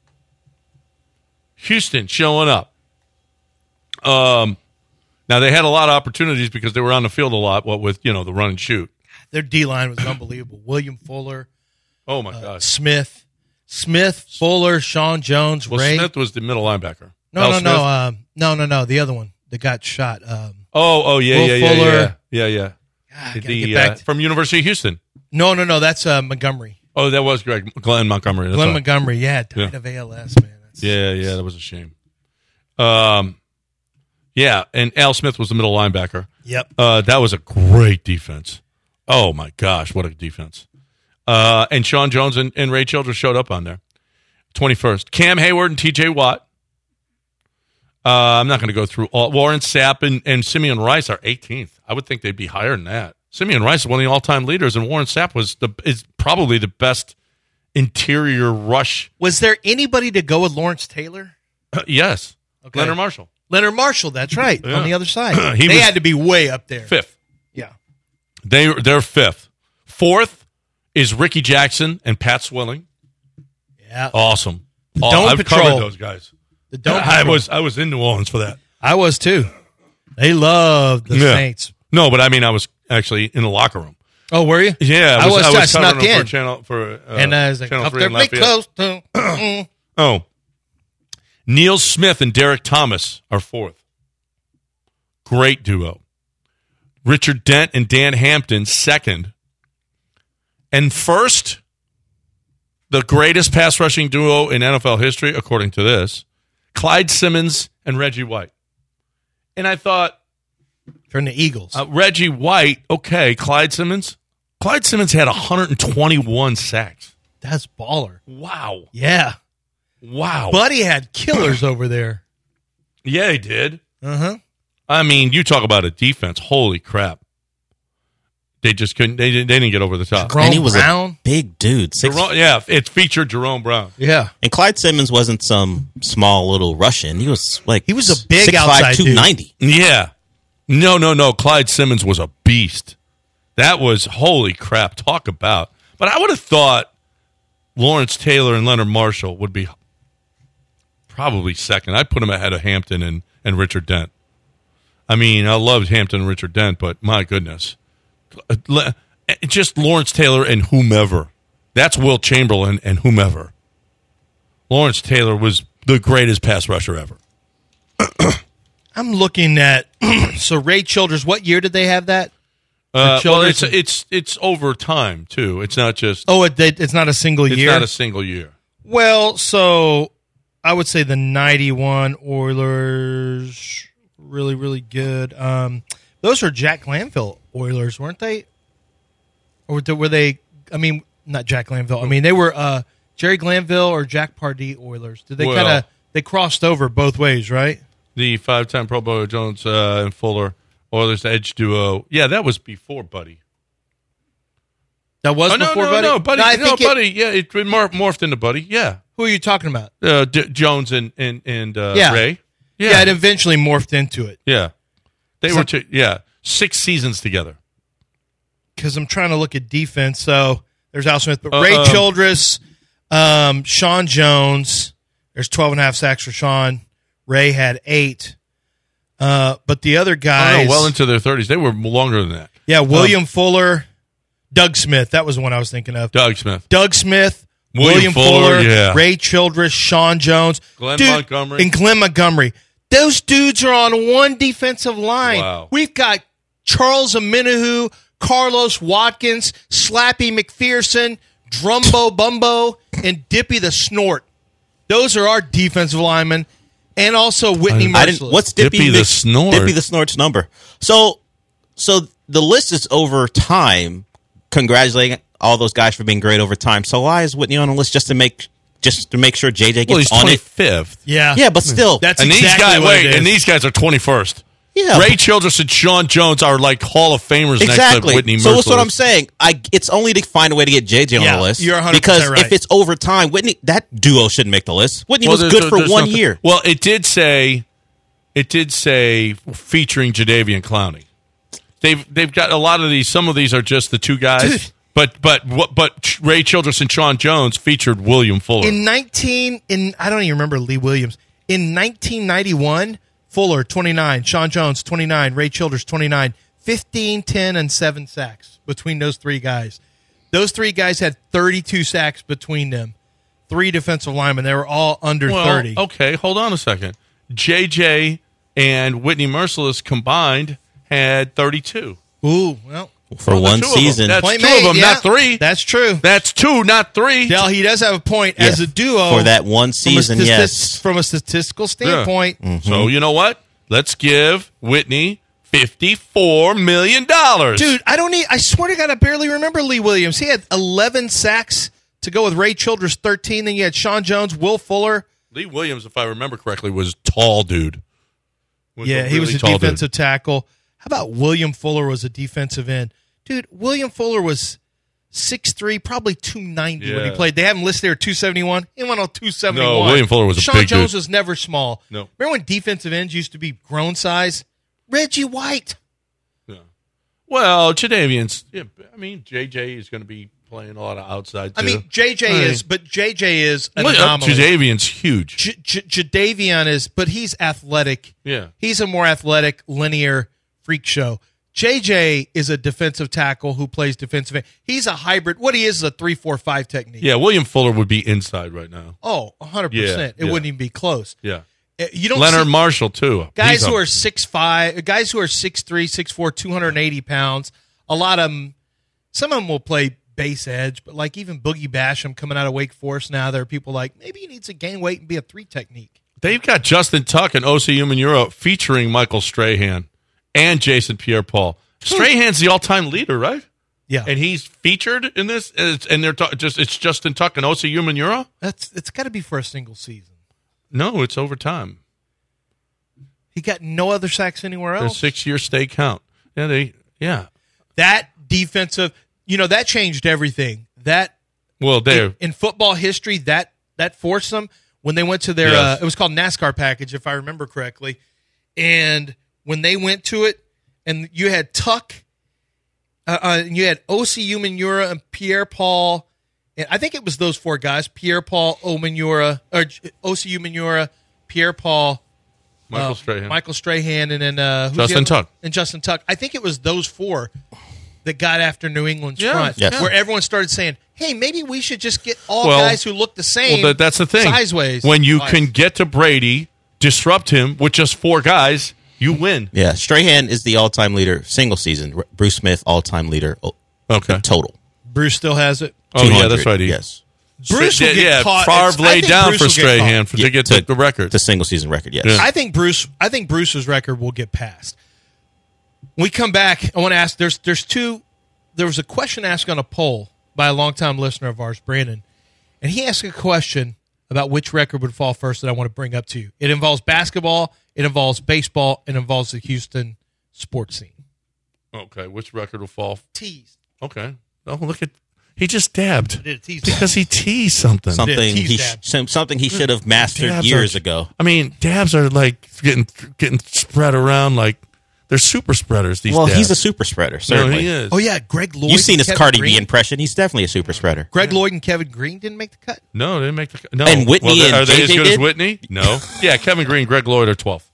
Houston showing up. Um, now they had a lot of opportunities because they were on the field a lot. What with you know the run and shoot. Their D line was unbelievable. William Fuller. Oh my uh, gosh. Smith, Smith, Fuller, Sean Jones, Well, Ray. Smith was the middle linebacker. No, Al no, Smith? no, um, no, no, no. The other one that got shot. Um, Oh, oh yeah, Will yeah, yeah, Fuller. yeah, yeah, yeah. Ah, I gotta The, get back uh, to- from University of Houston. no, no, no. That's uh, Montgomery. Oh, that was Greg Glenn Montgomery. That's Glenn right. Montgomery. Yeah, died Yeah. of A L S. Man. That's, Yeah, yeah, that was a shame. Um, yeah, and Al Smith was the middle linebacker. Yep. Uh, that was a great defense. Oh my gosh, what a defense! Uh, and Sean Jones and, and Ray Childress showed up on there. twenty-first. Cam Hayward and T J Watt. Uh, I'm not going to go through all. Warren Sapp and, and Simeon Rice are eighteenth. I would think they'd be higher than that. Simeon Rice is one of the all-time leaders, and Warren Sapp was the is probably the best interior rush. Was there anybody to go with Lawrence Taylor? Uh, yes. Okay. Leonard Marshall. Leonard Marshall, that's right, Yeah. on the other side. He they was had to be way up there. Fifth. Yeah. They, they're fifth. Fourth is Ricky Jackson and Pat Swilling. Yeah. Awesome. The Oh, Dome I've Patrol. covered those guys. The Dome I Patrol. was I was in New Orleans for that. I was too. They loved the Yeah. Saints. No, but I mean I was actually in the locker room. Oh, were you? Yeah, I was. I, I was snuck covering them in. for channel for uh, and I was like, Channel up three there, in pretty Lafayette. close to. Mm. Oh, Neil Smith and Derek Thomas are fourth. Great duo. Richard Dent and Dan Hampton second, and first, the greatest pass rushing duo in N F L history, according to this, Clyde Simmons and Reggie White. And I thought, from the Eagles, uh, Reggie White, okay, Clyde Simmons. Clyde Simmons had one hundred twenty-one sacks. That's baller. Wow. Yeah. Wow. Buddy had killers over there. Yeah, he did. Uh huh. I mean, you talk about a defense. Holy crap. They just couldn't, they, didn't- they didn't get over the top. and he was Brown? a big dude. Six, Jerome, yeah, it featured Jerome Brown. Yeah. and Clyde Simmons wasn't some small little Russian. He was like He was a big six outside five, two ninety. Yeah. No, no, no. Clyde Simmons was a beast. That was, holy crap, talk about. But I would have thought Lawrence Taylor and Leonard Marshall would be probably second. I'd put him ahead of Hampton and, and Richard Dent. I mean, I loved Hampton and Richard Dent, but my goodness. Le- Just Lawrence Taylor and whomever. That's Will Chamberlain and whomever. Lawrence Taylor was the greatest pass rusher ever. I'm looking at so Ray Childress. What year did they have that? Uh, well, Childress it's it's it's over time too. It's not just. Oh, it, it's not a single it's year. not a single year. Well, so I would say the ninety-one Oilers really, really good. Um, those are Jack Glanville Oilers, weren't they? Or were they? I mean, not Jack Glanville. I mean, they were uh, Jerry Glanville or Jack Pardee Oilers. Did they Well- kind of they crossed over both ways, right? The five-time Pro Bowler Jones uh, and Fuller Oilers edge duo. Yeah, that was before Buddy. That was oh, no, before no, Buddy. no, Buddy. I No, think it- Buddy. Yeah, it mor- morphed into Buddy. Yeah. Who are you talking about? Uh, D- Jones and and and uh, Yeah. Ray. Yeah. it eventually morphed into it. Yeah. They So- were. Two, yeah, six seasons together. Because I'm trying to look at defense. So there's Al Smith, but Uh, Ray um, Childress, um, Sean Jones. There's twelve and a half sacks for Sean. Ray had eight. Uh, but the other Oh, guys, no, well into their thirties. They were longer than that. yeah, William Um, Fuller, Doug Smith. That was the one I was thinking of. Doug Smith. Doug Smith, William William, Fuller, Fuller, yeah. Ray Childress, Sean Jones, Glenn Dude, Montgomery. and Glenn Montgomery. Those dudes are on one defensive line. Wow. We've got Charles Aminahu, Carlos Watkins, Slappy McPherson, Drumbo Bumbo, and Dippy the Snort. Those are our defensive linemen, and also Whitney I didn't. Merciless. What's Dippy, Dippy the Mc- Snort? Dippy the Snort's number. So, so the list is over time. Congratulating all those guys for being great over time. So why is Whitney on the list just to make just to make sure J J gets Well, he's on it? twenty-fifth. Yeah, Yeah, but still, that's and exactly these guys, what wait, it is. and these guys are twenty-first. Yeah. Ray Childress and Sean Jones are like Hall of Famers next to Exactly. Whitney So Merciless. that's what I'm saying. I it's only to find a way to get J J on Yeah, the list. you're one hundred because percent right. if it's over time, Whitney that duo shouldn't make the list. Whitney Well, was there's- good for there's one nothing- year. Well, it did say, it did say featuring Jadeveon Clowney. They've they've got a lot of these. Some of these are just the two guys, Dude. but but what but Ray Childress and Sean Jones featured William Fuller. In nineteen, in I don't even remember Lee Williams. In nineteen ninety-one, Fuller twenty-nine, Sean Jones twenty-nine, Ray Childress twenty-nine, fifteen, ten, and seven sacks between those three guys. Those three guys had thirty-two sacks between them. Three defensive linemen. They were all under well, thirty. okay, hold on a second. J J and Whitney Merciless combined had thirty-two. Ooh, well, For Well, one two of them. season. That's Point two made, of them, yeah. not three. That's true. That's two, not three. Dell, he does have a point Yeah. as a duo For that one season, from a, yes. statis- from a statistical standpoint. Yeah. So you know what? Let's give Whitney fifty-four million dollars. Dude, I don't need. I swear to God, I barely remember Lee Williams. He had eleven sacks to go with Ray Childress, thirteen. Then you had Sean Jones, Will Fuller. Lee Williams, if I remember correctly, was tall dude. Was yeah, a he was really a defensive dude. tackle. How about William Fuller was a defensive end? Dude, William Fuller was six three, probably two ninety when he Yeah. played. They have him listed there at two seventy-one. He went on two seventy-one. No, William Fuller was a Sean big Jones dude. was never small. No. Remember when defensive ends used to be grown size? Reggie White. Well, Jadavian's, yeah, I mean, J J is going to be playing a lot of outside, too. I mean, J J I mean, is, but J J is an Look, anomaly. Jadavian's huge. J- J- Jadavian is, but he's athletic. Yeah. He's a more athletic, linear freak show. J J is a defensive tackle who plays defensive end. He's a hybrid. What he is is a three four five technique. Yeah, William Fuller would be inside right now. Oh, one hundred percent. Yeah, it yeah. wouldn't even be close. Yeah. Uh, You don't Leonard see Marshall, too. guys He's who up. are six five, guys who are six three, six four, two hundred eighty pounds. A lot of them, some of them will play base edge, but like even Boogie Basham coming out of Wake Forest now, there are people like, maybe he needs to gain weight and be a three technique. They've got Justin Tuck and O C Umenyiora featuring Michael Strahan and Jason Pierre-Paul. Strahan's the all-time leader, right? Yeah. And he's featured in this, and, it's, and they're ta- just it's Justin Tuck and O C Umenyiora? That's it's got to be for a single season. No, it's overtime. He got no other sacks anywhere Their else. six-year state count. Yeah, they, yeah. That defensive, you know, that changed everything. That Well, they in, in football history, that that forced them when they went to their. Yes. Uh, it was called NASCAR package, if I remember correctly. And when they went to it, and you had Tuck, uh, uh, and you had O C Umenyiora and Pierre Paul, and I think it was those four guys: Pierre Paul, Umenyiora, or O C Umenyiora, Pierre Paul. Michael uh, Strahan. Michael Strahan, and then uh, who's the Justin other- Tuck. and Justin Tuck. I think it was those four that got after New England's Yeah, front, yes. where everyone started saying, "Hey, maybe we should just get all Well- guys who look the same." Well, that, that's the thing. Sizeways. When you Wise. can get to Brady, disrupt him with just four guys, you win. Yeah, Strahan is the all-time leader single season. R- Bruce Smith, all-time leader o- Okay. total. Bruce still has it. Oh, yeah, two hundred, that's right. He, Yes. Bruce will yeah, get yeah, caught. Favre I laid think down Bruce for will get Strahan caught. for, to get the, the record. The single season record, yes. Yeah. I think Bruce. I think Bruce's record will get passed. When we come back, I want to ask. There's there's two. There was a question asked on a poll by a longtime listener of ours, Brandon, and he asked a question about which record would fall first that I want to bring up to you. It involves basketball. It involves baseball. It involves the Houston sports scene. Okay, which record will fall? Teased. Okay. Oh, look at he just dabbed did a tease because he teased something. Something Yeah, tease he dab. sh- some- something he should have mastered Dabs years are- ago. I mean, dabs are like getting getting spread around like they're super spreaders. These Well, dabs. he's a super spreader, No, certainly. he is. Oh yeah, Greg Lloyd. You've seen and his Kevin Cardi Green. B impression. He's definitely a super spreader. Greg Lloyd and Kevin Green didn't make the cut. No, they didn't make the no. And Whitney well, and are they J as J good as did? Whitney? No. Yeah, Kevin Green, Greg Lloyd are twelve.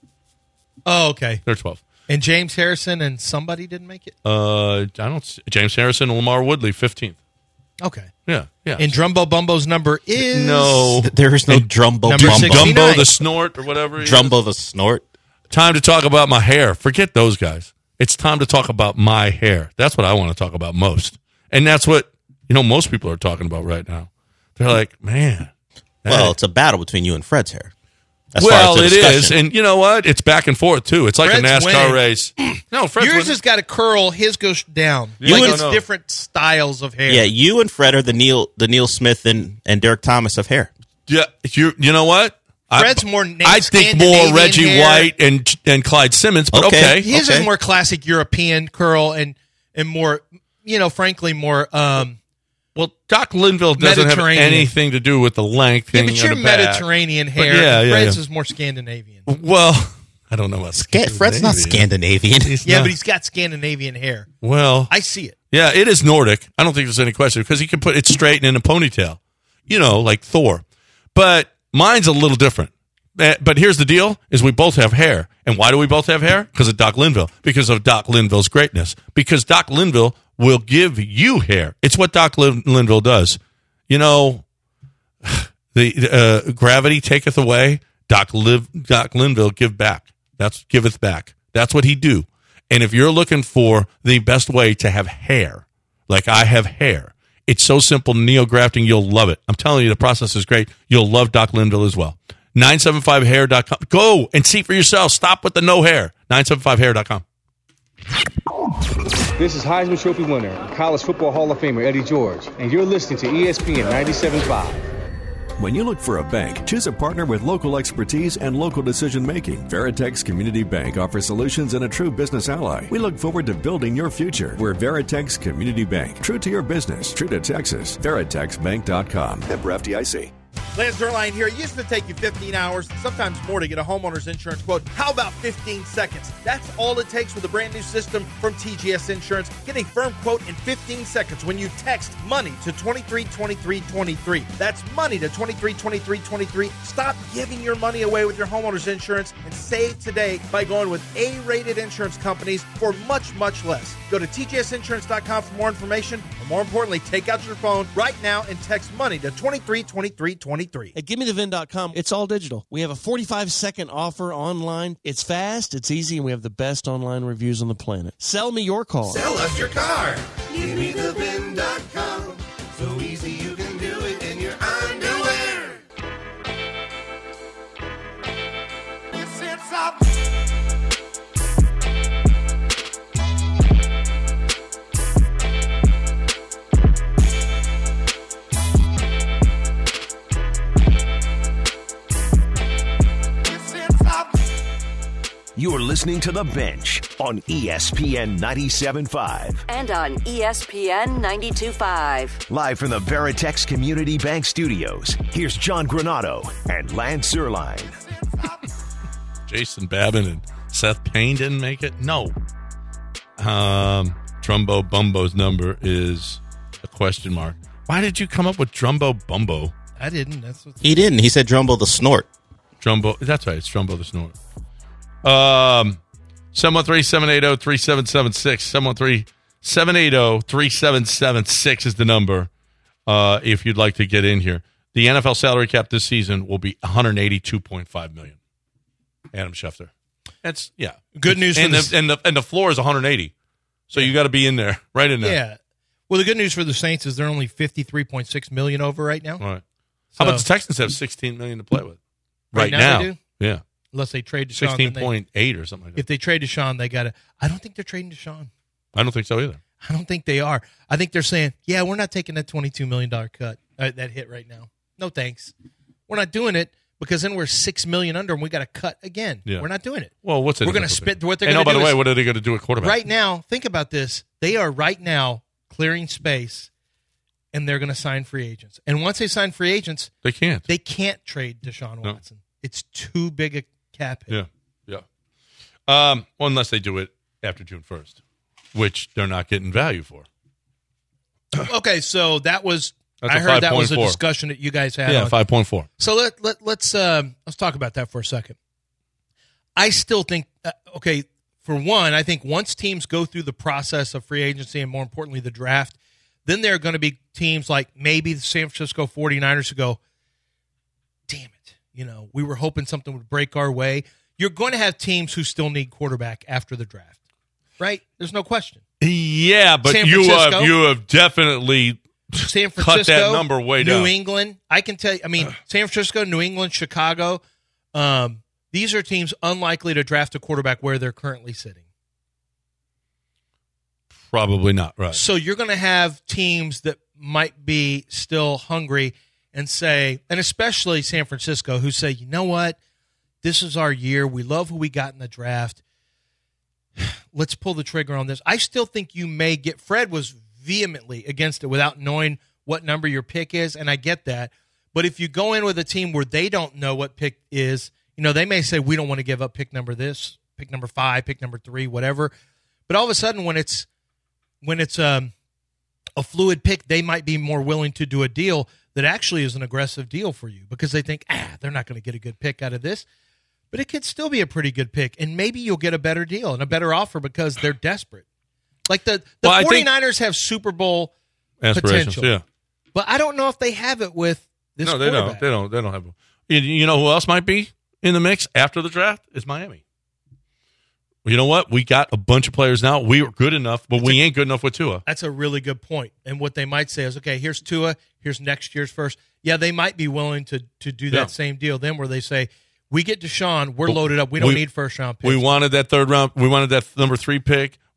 Oh, okay. They're twelve. And James Harrison and somebody didn't make it. Uh, I don't. See, James Harrison and Lamar Woodley, fifteenth. Okay. Yeah, yeah. And Drumbo Bumbo's number is no, Th- There is no Drumbo Number Bumbo. sixty-nine. Dumbo the snort or whatever. he is. Drumbo the snort. Time to talk about my hair. Forget those guys. It's time to talk about my hair. That's what I want to talk about most. And that's what, you know, most people are talking about right now. They're like, man. Well, that- it's a battle between you and Fred's hair. As well, far as it the is. discussion. And you know what? It's back and forth, too. It's like Fred's a NASCAR winning. race. No, Fred's Yours winning. has got a curl. His goes down. You like don't it's know. different styles of hair. Yeah, you and Fred are the Neil the Neil Smith and, and Derek Thomas of hair. Yeah, you, you know what? Fred's I, more na- I think Scandinavian more Reggie hair. White and and Clyde Simmons, but okay. Okay. His Okay. is more classic European curl and and more, you know, frankly, more. Um, Well, Doc Linville doesn't have Mediterranean. anything to do with the length yeah, thing. but you're or the back. Mediterranean But hair. yeah, and yeah, Fred's yeah. is more Scandinavian. Well, I don't know about Sca- Fred's not Scandinavian. He's Yeah, not. but he's got Scandinavian hair. Well, I see it. yeah, it is Nordic. I don't think there's any question because he can put it straight and in a ponytail, you know, like Thor. But mine's a little different. Eh, But here's the deal: is we both have hair, and why do we both have hair? Because of Doc Linville. Because of Doc Linville's greatness. Because Doc Linville will give you hair. It's what Doc Lin- Linville does. You know, the uh, gravity taketh away. Doc Liv- Doc Linville give back. That's giveth back. That's what he do. And if you're looking for the best way to have hair, like I have hair, it's so simple. Neografting, you'll love it. I'm telling you, the process is great. You'll love Doc Linville as well. nine seven five hair dot com. Go and see for yourself. Stop with the no hair. nine seven five hair dot com. This is Heisman Trophy winner and College Football Hall of Famer Eddie George, and you're listening to E S P N ninety-seven point five. When you look for a bank, choose a partner with local expertise and local decision-making. Veritex Community Bank offers solutions and a true business ally. We look forward to building your future. We're Veritex Community Bank. True to your business. True to Texas. Veritex Bank dot com. Member F D I C. Lance Zerline here. It used to take you fifteen hours, sometimes more, to get a homeowner's insurance quote. How about fifteen seconds? That's all it takes with a brand new system from T G S Insurance. Get a firm quote in fifteen seconds when you text money to twenty-three twenty-three twenty-three. That's money to twenty-three twenty-three twenty-three. Stop giving your money away with your homeowner's insurance and save today by going with A-rated insurance companies for much, much less. Go to T G S insurance dot com for more information, or more importantly, take out your phone right now and text money to twenty-three twenty-three twenty-three. At Give Me The V I N dot com, it's all digital. We have a forty-five second offer online. It's fast, it's easy, and we have the best online reviews on the planet. Sell me your car. Sell us your car. Give me the V I N dot com. So easy you can do it in your underwear. It's up. You're listening to The Bench on E S P N ninety-seven point five. And on E S P N ninety-two point five. Live from the Veritex Community Bank Studios, here's John Granado and Lance Zerline. Jason Babin and Seth Payne didn't make it? No. Um, Trumbo Bumbo's number is a question mark. Why did you come up with Drumbo Bumbo? I didn't. That's what He didn't. He said Drumbo the Snort. Drumbo. That's right. It's Drumbo the Snort. Um, seven one three, seven eight zero, three seven seven six. seven one three, seven eight zero, three seven seven six is the number uh, if you'd like to get in here. The N F L salary cap this season will be one hundred eighty-two point five million dollars. Adam Schefter. That's, yeah. Good news and for the, the and the And the floor is one hundred eighty. So you got to be in there, right in there. Yeah. Well, the good news for the Saints is they're only fifty-three point six million dollars over right now. All right. So, How about the Texans have sixteen million dollars to play with? Right, Right, now, now. they do? Yeah. Unless they trade Deshaun. sixteen point eight or something like that. If they trade Deshaun, they got to. I don't think they're trading Deshaun. I don't think so either. I don't think they are. I think they're saying, yeah, we're not taking that twenty-two million dollars cut, uh, that hit right now. No thanks. We're not doing it because then we're six million dollars under and we got to cut again. Yeah. We're not doing it. Well, what's it? We're going to spit what they're And going oh, to do. by the way, is- what are they going to do at quarterback? Right now, think about this. They are right now clearing space, and they're going to sign free agents. And once they sign free agents, They can't. They can't trade Deshaun No. Watson. It's too big a cap hit. Yeah. Yeah. Um, well, unless they do it after June first, which they're not getting value for. Okay, so that was. That's I a heard that was a five point four. discussion that you guys had. Yeah, on. five point four. So let let let's um, let's talk about that for a second. I still think uh, okay. For one, I think once teams go through the process of free agency and more importantly the draft, then there are going to be teams like maybe the San Francisco forty-niners who go, damn it, you know, we were hoping something would break our way. You're going to have teams who still need quarterback after the draft, right? There's no question. Yeah, but San you Francisco? have you have definitely San Francisco, cut that number way New down. England. I can tell you, I mean, San Francisco, New England, Chicago, um, these are teams unlikely to draft a quarterback where they're currently sitting. Probably not, right. So you're going to have teams that might be still hungry and say, and especially San Francisco, who say, you know what, this is our year. We love who we got in the draft. Let's pull the trigger on this. I still think you may get, Fred was vehemently against it without knowing what number your pick is, and I get that. But if you go in with a team where they don't know what pick is, you know, they may say, we don't want to give up pick number this, pick number five, pick number three, whatever. But all of a sudden, when it's when it's um, a fluid pick, they might be more willing to do a deal that actually is an aggressive deal for you because they think, ah, they're not going to get a good pick out of this. But it could still be a pretty good pick, and maybe you'll get a better deal and a better offer because they're desperate. Like the, the Well, I think- 49ers have Super Bowl Aspirations, potential. yeah. But I don't know if they have it with this no, they quarterback. don't. They don't. They don't have. You, you know who else might be in the mix after the draft? Is Miami. Well, you know what? We got a bunch of players now. We are good enough, but we ain't good enough with Tua. That's a really good point. And what they might say is, okay, here's Tua, here's next year's first. Yeah, they might be willing to to do that Yeah. same deal then where they say, we get Deshaun, we're But loaded up. We don't we- need first round picks. We wanted that third round. We wanted that number three pick.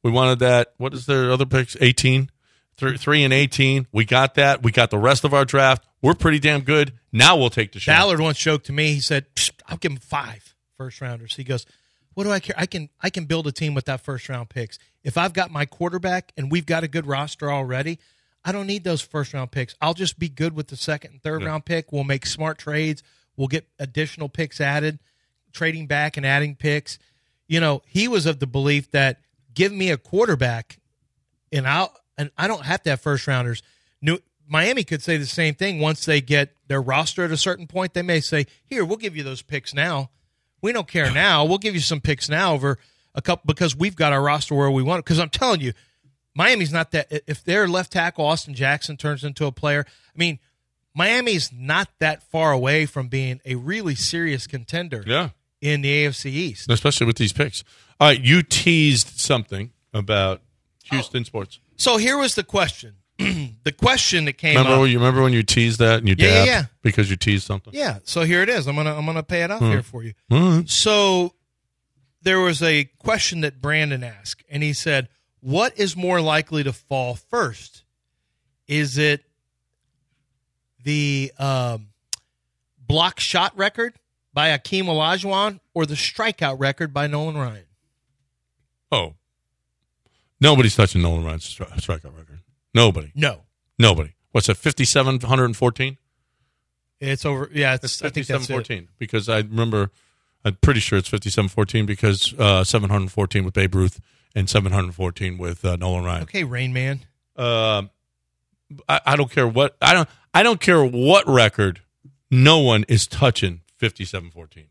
We wanted that. What is their other picks? eighteen. Three, three and eighteen. We got that. We got the rest of our draft. We're pretty damn good. Now we'll take the shot. Ballard once joked to me. He said, "I'll give him five first rounders." He goes, "What do I care? I can I can build a team with that first round picks. If I've got my quarterback and we've got a good roster already, I don't need those first round picks. I'll just be good with the second and third Yeah. round pick. We'll make smart trades. We'll get additional picks added, trading back and adding picks." You know, he was of the belief that give me a quarterback, and I'll and I don't have to have first rounders. New Miami could say the same thing once they get their roster at a certain point. They may say, "Here, we'll give you those picks now. We don't care now. We'll give you some picks now over a couple because we've got our roster where we want it." Because I'm telling you, Miami's not that. If their left tackle Austin Jackson turns into a player, I mean, Miami's not that far away from being a really serious contender. Yeah. In the A F C East, especially with these picks. All right, you teased something about Houston Oh. sports. So here was the question. The question that came Remember up. when you remember when you teased that and you Yeah, yeah, dabbed yeah. because you teased something? Yeah. So here it is. I'm gonna I'm gonna pay it off Hmm. here for you. All right. So there was a question that Brandon asked, and he said, "What is more likely to fall first? Is it the um, block shot record by Akeem Olajuwon or the strikeout record by Nolan Ryan?" Oh. Nobody's touching Nolan Ryan's stri- strikeout record. Nobody. No. Nobody. What's that, fifty-seven fourteen? It's over. Yeah, it's, I think that's it. fourteen. Because I remember, I'm pretty sure it's fifty-seven fourteen because uh, seven fourteen with Babe Ruth and seven fourteen with uh, Nolan Ryan. Okay, Rain Man. Um, I, I don't care what I don't I don't care what record. No one is touching fifty-seven fourteen.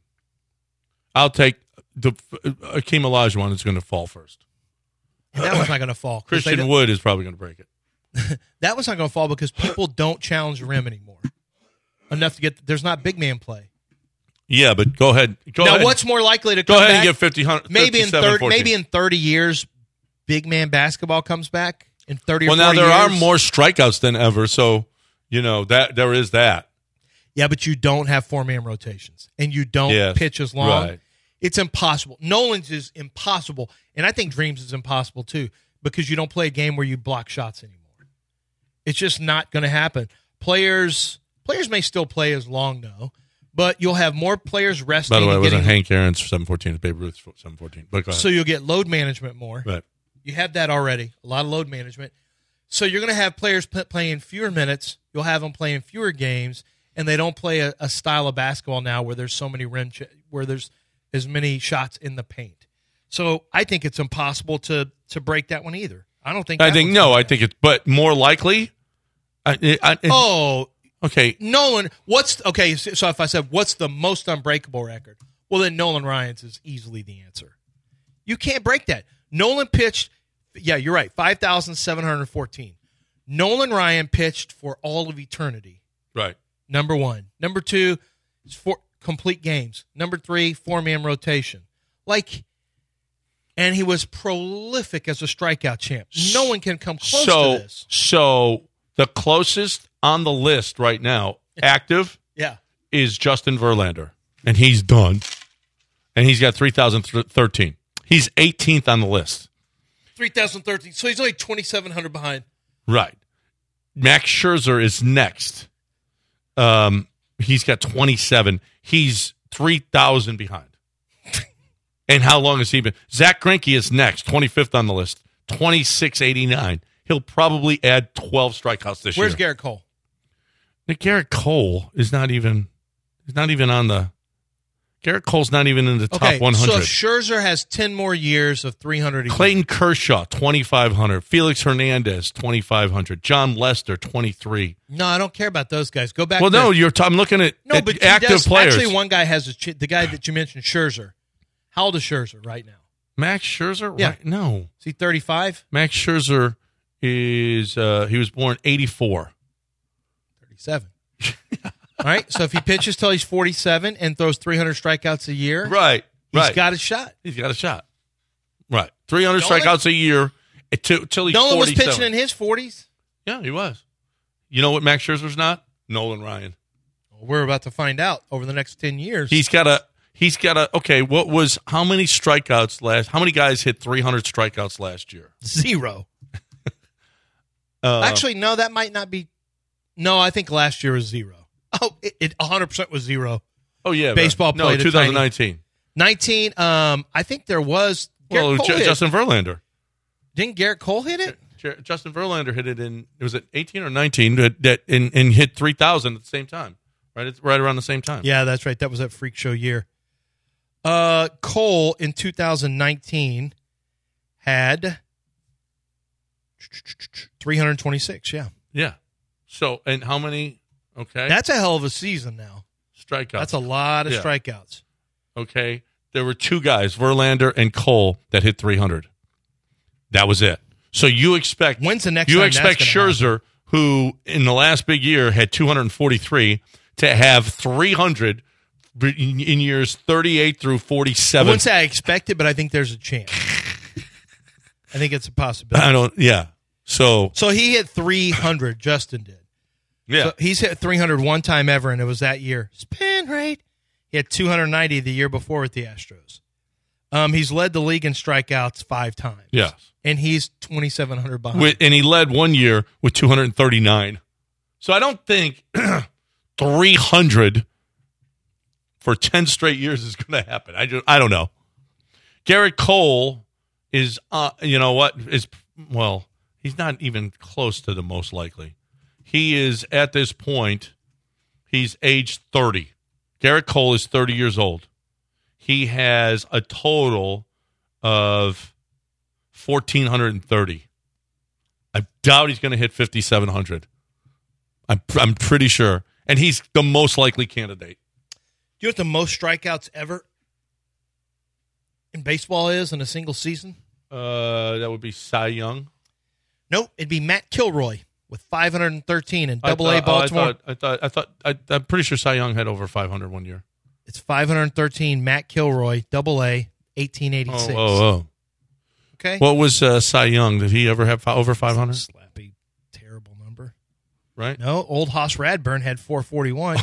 I'll take the uh, Akeem Olajuwon is going to fall first. And that one's not going to fall. 'cause they Christian don't- Wood is probably going to break it. That one's not going to fall because people don't challenge the rim anymore enough to get. There's not big man play. Yeah, but go ahead. Go now, ahead. what's more likely to Go come ahead and back? get fifty, maybe in fifty-seven, thirty, fourteen. maybe in thirty years, big man basketball comes back in thirty. Well, or now forty there years. are more strikeouts than ever, so you know that there is that. Yeah, but you don't have four man rotations, and you don't Yes, pitch as long. right. It's impossible. Nolan's is impossible, and I think Dreams is impossible too because you don't play a game where you block shots anymore. It's just not going to happen. Players players may still play as long though, but you'll have more players resting. By the way, it and wasn't getting, Hank Aaron's seven fourteen, it's Babe Ruth's seven fourteen. But go ahead. so you'll get load management more. Right. You have that already, a lot of load management. So you're going to have players p- playing fewer minutes. You'll have them playing fewer games, and they don't play a, a style of basketball now where there's so many rim, ch- where there's as many shots in the paint. So I think it's impossible to to break that one either. I don't think. I that think one's no. gonna I think it's but more likely. I, I, I, Oh, okay. Nolan, what's okay? So so if I said what's the most unbreakable record, well then Nolan Ryan's is easily the answer. You can't break that. Nolan pitched. Yeah, you're right. five thousand seven hundred fourteen. Nolan Ryan pitched for all of eternity. Right. Number one. Number two is four complete games. Number three, four man rotation. Like, and he was prolific as a strikeout champ. No one can come close so, to this. So the closest on the list right now, active, Yeah. is Justin Verlander, and he's done, and he's got three thousand thirteen. He's eighteenth on the list. three thousand thirteen. So he's only twenty-seven hundred behind. Right. Max Scherzer is next. Um, he's got twenty-seven. He's three thousand behind. And how long has he been? Zach Greinke is next, twenty-fifth on the list, twenty-six eighty-nine. He'll probably add twelve strikeouts this Where's year. Garrett Cole? Nick Garrett Cole is not even. He's not even on the. Garrett Cole's not even in the top Okay, one so hundred. if Scherzer has ten more years of three hundred. Clayton Kershaw, twenty-five hundred. Felix Hernandez, twenty-five hundred. John Lester, twenty-three. No, I don't care about those guys. Go back. Well, to, no, you're. T- I'm looking at, no, at but he active does- players. Actually, one guy has a ch- the guy that you mentioned, Scherzer. How old is Scherzer right now? Max Scherzer? Yeah. Right? No. Is he thirty-five? Max Scherzer is, uh, he was born eighty-four. thirty-seven. All right, so if he pitches till he's forty-seven and throws three hundred strikeouts a year, Right. he's right. got a shot. He's got a shot. Right. three hundred Nolan- strikeouts a year until till he's Nolan was forty-seven. pitching in his forties. Yeah, he was. You know what Max Scherzer's not? Nolan Ryan. We're about to find out over the next ten years. He's got a he's got a okay. What was how many strikeouts last? How many guys hit three hundred strikeouts last year? Zero. Uh, Actually, no, that might not be. No, I think last year was zero. Oh, it, it one hundred percent was zero. Oh yeah, baseball no, played. twenty nineteen. nineteen. Um, I think there was. Well, Garrett Cole J- hit. Justin Verlander. Didn't Garrett Cole hit it? J- Justin Verlander hit it in. It was at eighteen or nineteen that that and, and hit three thousand at the same time. Right, it's right around the same time. Yeah, that's right. That was that freak show year. Uh, Cole in two thousand nineteen had three hundred twenty-six. Yeah, yeah. So, and how many? Okay, that's a hell of a season now. Strikeouts. That's a lot of Yeah. strikeouts. Okay, there were two guys, Verlander and Cole, that hit three hundred. That was it. So you expect when's the next? You time expect that's gonna Scherzer, who in the last big year had two hundred forty-three, to have three hundred in in years thirty-eight through I forty-seven. wouldn't say I expect it, but I think there's a chance. I think it's a possibility. I don't. Yeah. So So he hit three hundred. Justin did. yeah. So he's hit three hundred one time ever, and it was that year. Spin rate. He had two hundred ninety the year before with the Astros. Um, he's led the league in strikeouts five times. Yes. And he's twenty-seven hundred behind. With, and he led one year with two hundred thirty-nine. So I don't think three hundred for ten straight years is going to happen. I just, I don't know. Garrett Cole is, uh, you know what, is, well, he's not even close to the most likely. He is, at this point, he's age thirty. Garrett Cole is thirty years old. He has a total of one thousand four hundred thirty. I doubt he's going to hit fifty-seven hundred. I'm I'm pretty sure. And he's the most likely candidate. Do you know what the most strikeouts ever in baseball is in a single season? Uh, that would be Cy Young. Nope, it'd be Matt Kilroy with five hundred thirteen in I Double A thought- oh, Baltimore. I thought, I thought, I thought, I, I'm pretty sure Cy Young had over five hundred one year. It's five hundred thirteen. Matt Kilroy, Double A, eighteen eighty-six. Oh, oh, oh. Okay. What was uh, Cy Young? Did he ever have fi- over five hundred? Slappy, terrible number. Right? No, old Hoss Radburn had four forty-one.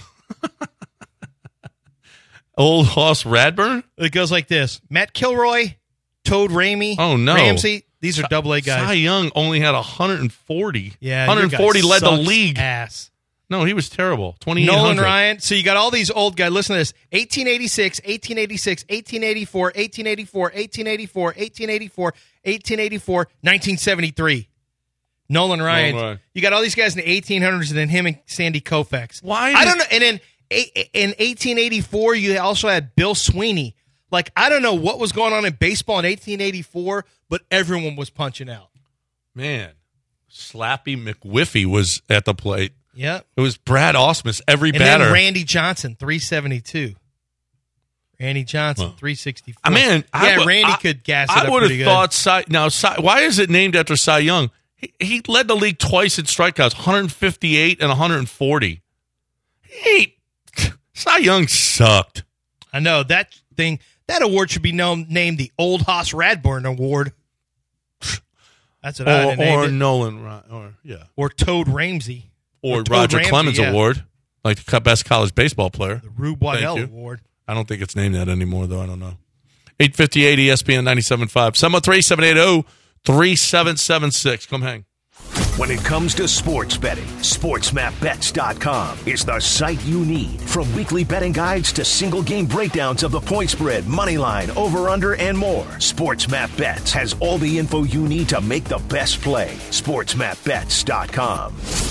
Old Hoss Radburn? It goes like this: Matt Kilroy, Toad Ramey, Oh, no. Ramsey. These are Double A guys. Cy Young only had one hundred forty. Yeah, one hundred forty your guy led the sucks league. Ass. No, he was terrible. twenty-eight hundred. Nolan Ryan. So you got all these old guys. Listen to this: eighteen eighty-six, eighteen eighty-six, eighteen eighty-four, eighteen eighty-four, eighteen eighty-four, eighteen eighty-four, eighteen eighty-four, nineteen seventy-three. Nolan Ryan. Nolan Ryan. You got all these guys in the eighteen hundreds, and then him and Sandy Koufax. Why? I did- don't know. And then a- in eighteen eighty-four, you also had Bill Sweeney. Like, I don't know what was going on in baseball in eighteen eighty-four, but everyone was punching out. Man, Slappy McWiffy was at the plate. Yep. It was Brad Ausmus, every And batter. then Randy Johnson, three seventy-two. Randy Johnson, Well, three sixty-four. I mean, I yeah, would- Randy I- could gas it I up would pretty have good. thought Cy. Now, Cy, why is it named after Cy Young? He, he led the league twice in strikeouts, one hundred fifty-eight and one hundred forty. He, Cy Young sucked. I know that thing. That award should be known, named the Old Hoss Radburn Award. That's what I Or, would have or named it. Nolan, Ry- or yeah, Or Toad Ramsey. or, Toad Roger Ramsey, Clemens yeah. Award, like the best college baseball player. The Rube Thank Waddell you. Award. I don't think it's named that anymore, though. I don't know. eight fifty-eight E S P N ninety-seven point five. seven oh three, seven eight zero, three seven seven six. Come hang. When it comes to sports betting, sports map bets dot com is the site you need. From weekly betting guides to single game breakdowns of the point spread, money line, over under, and more, SportsMap Bets has all the info you need to make the best play. sports map bets dot com.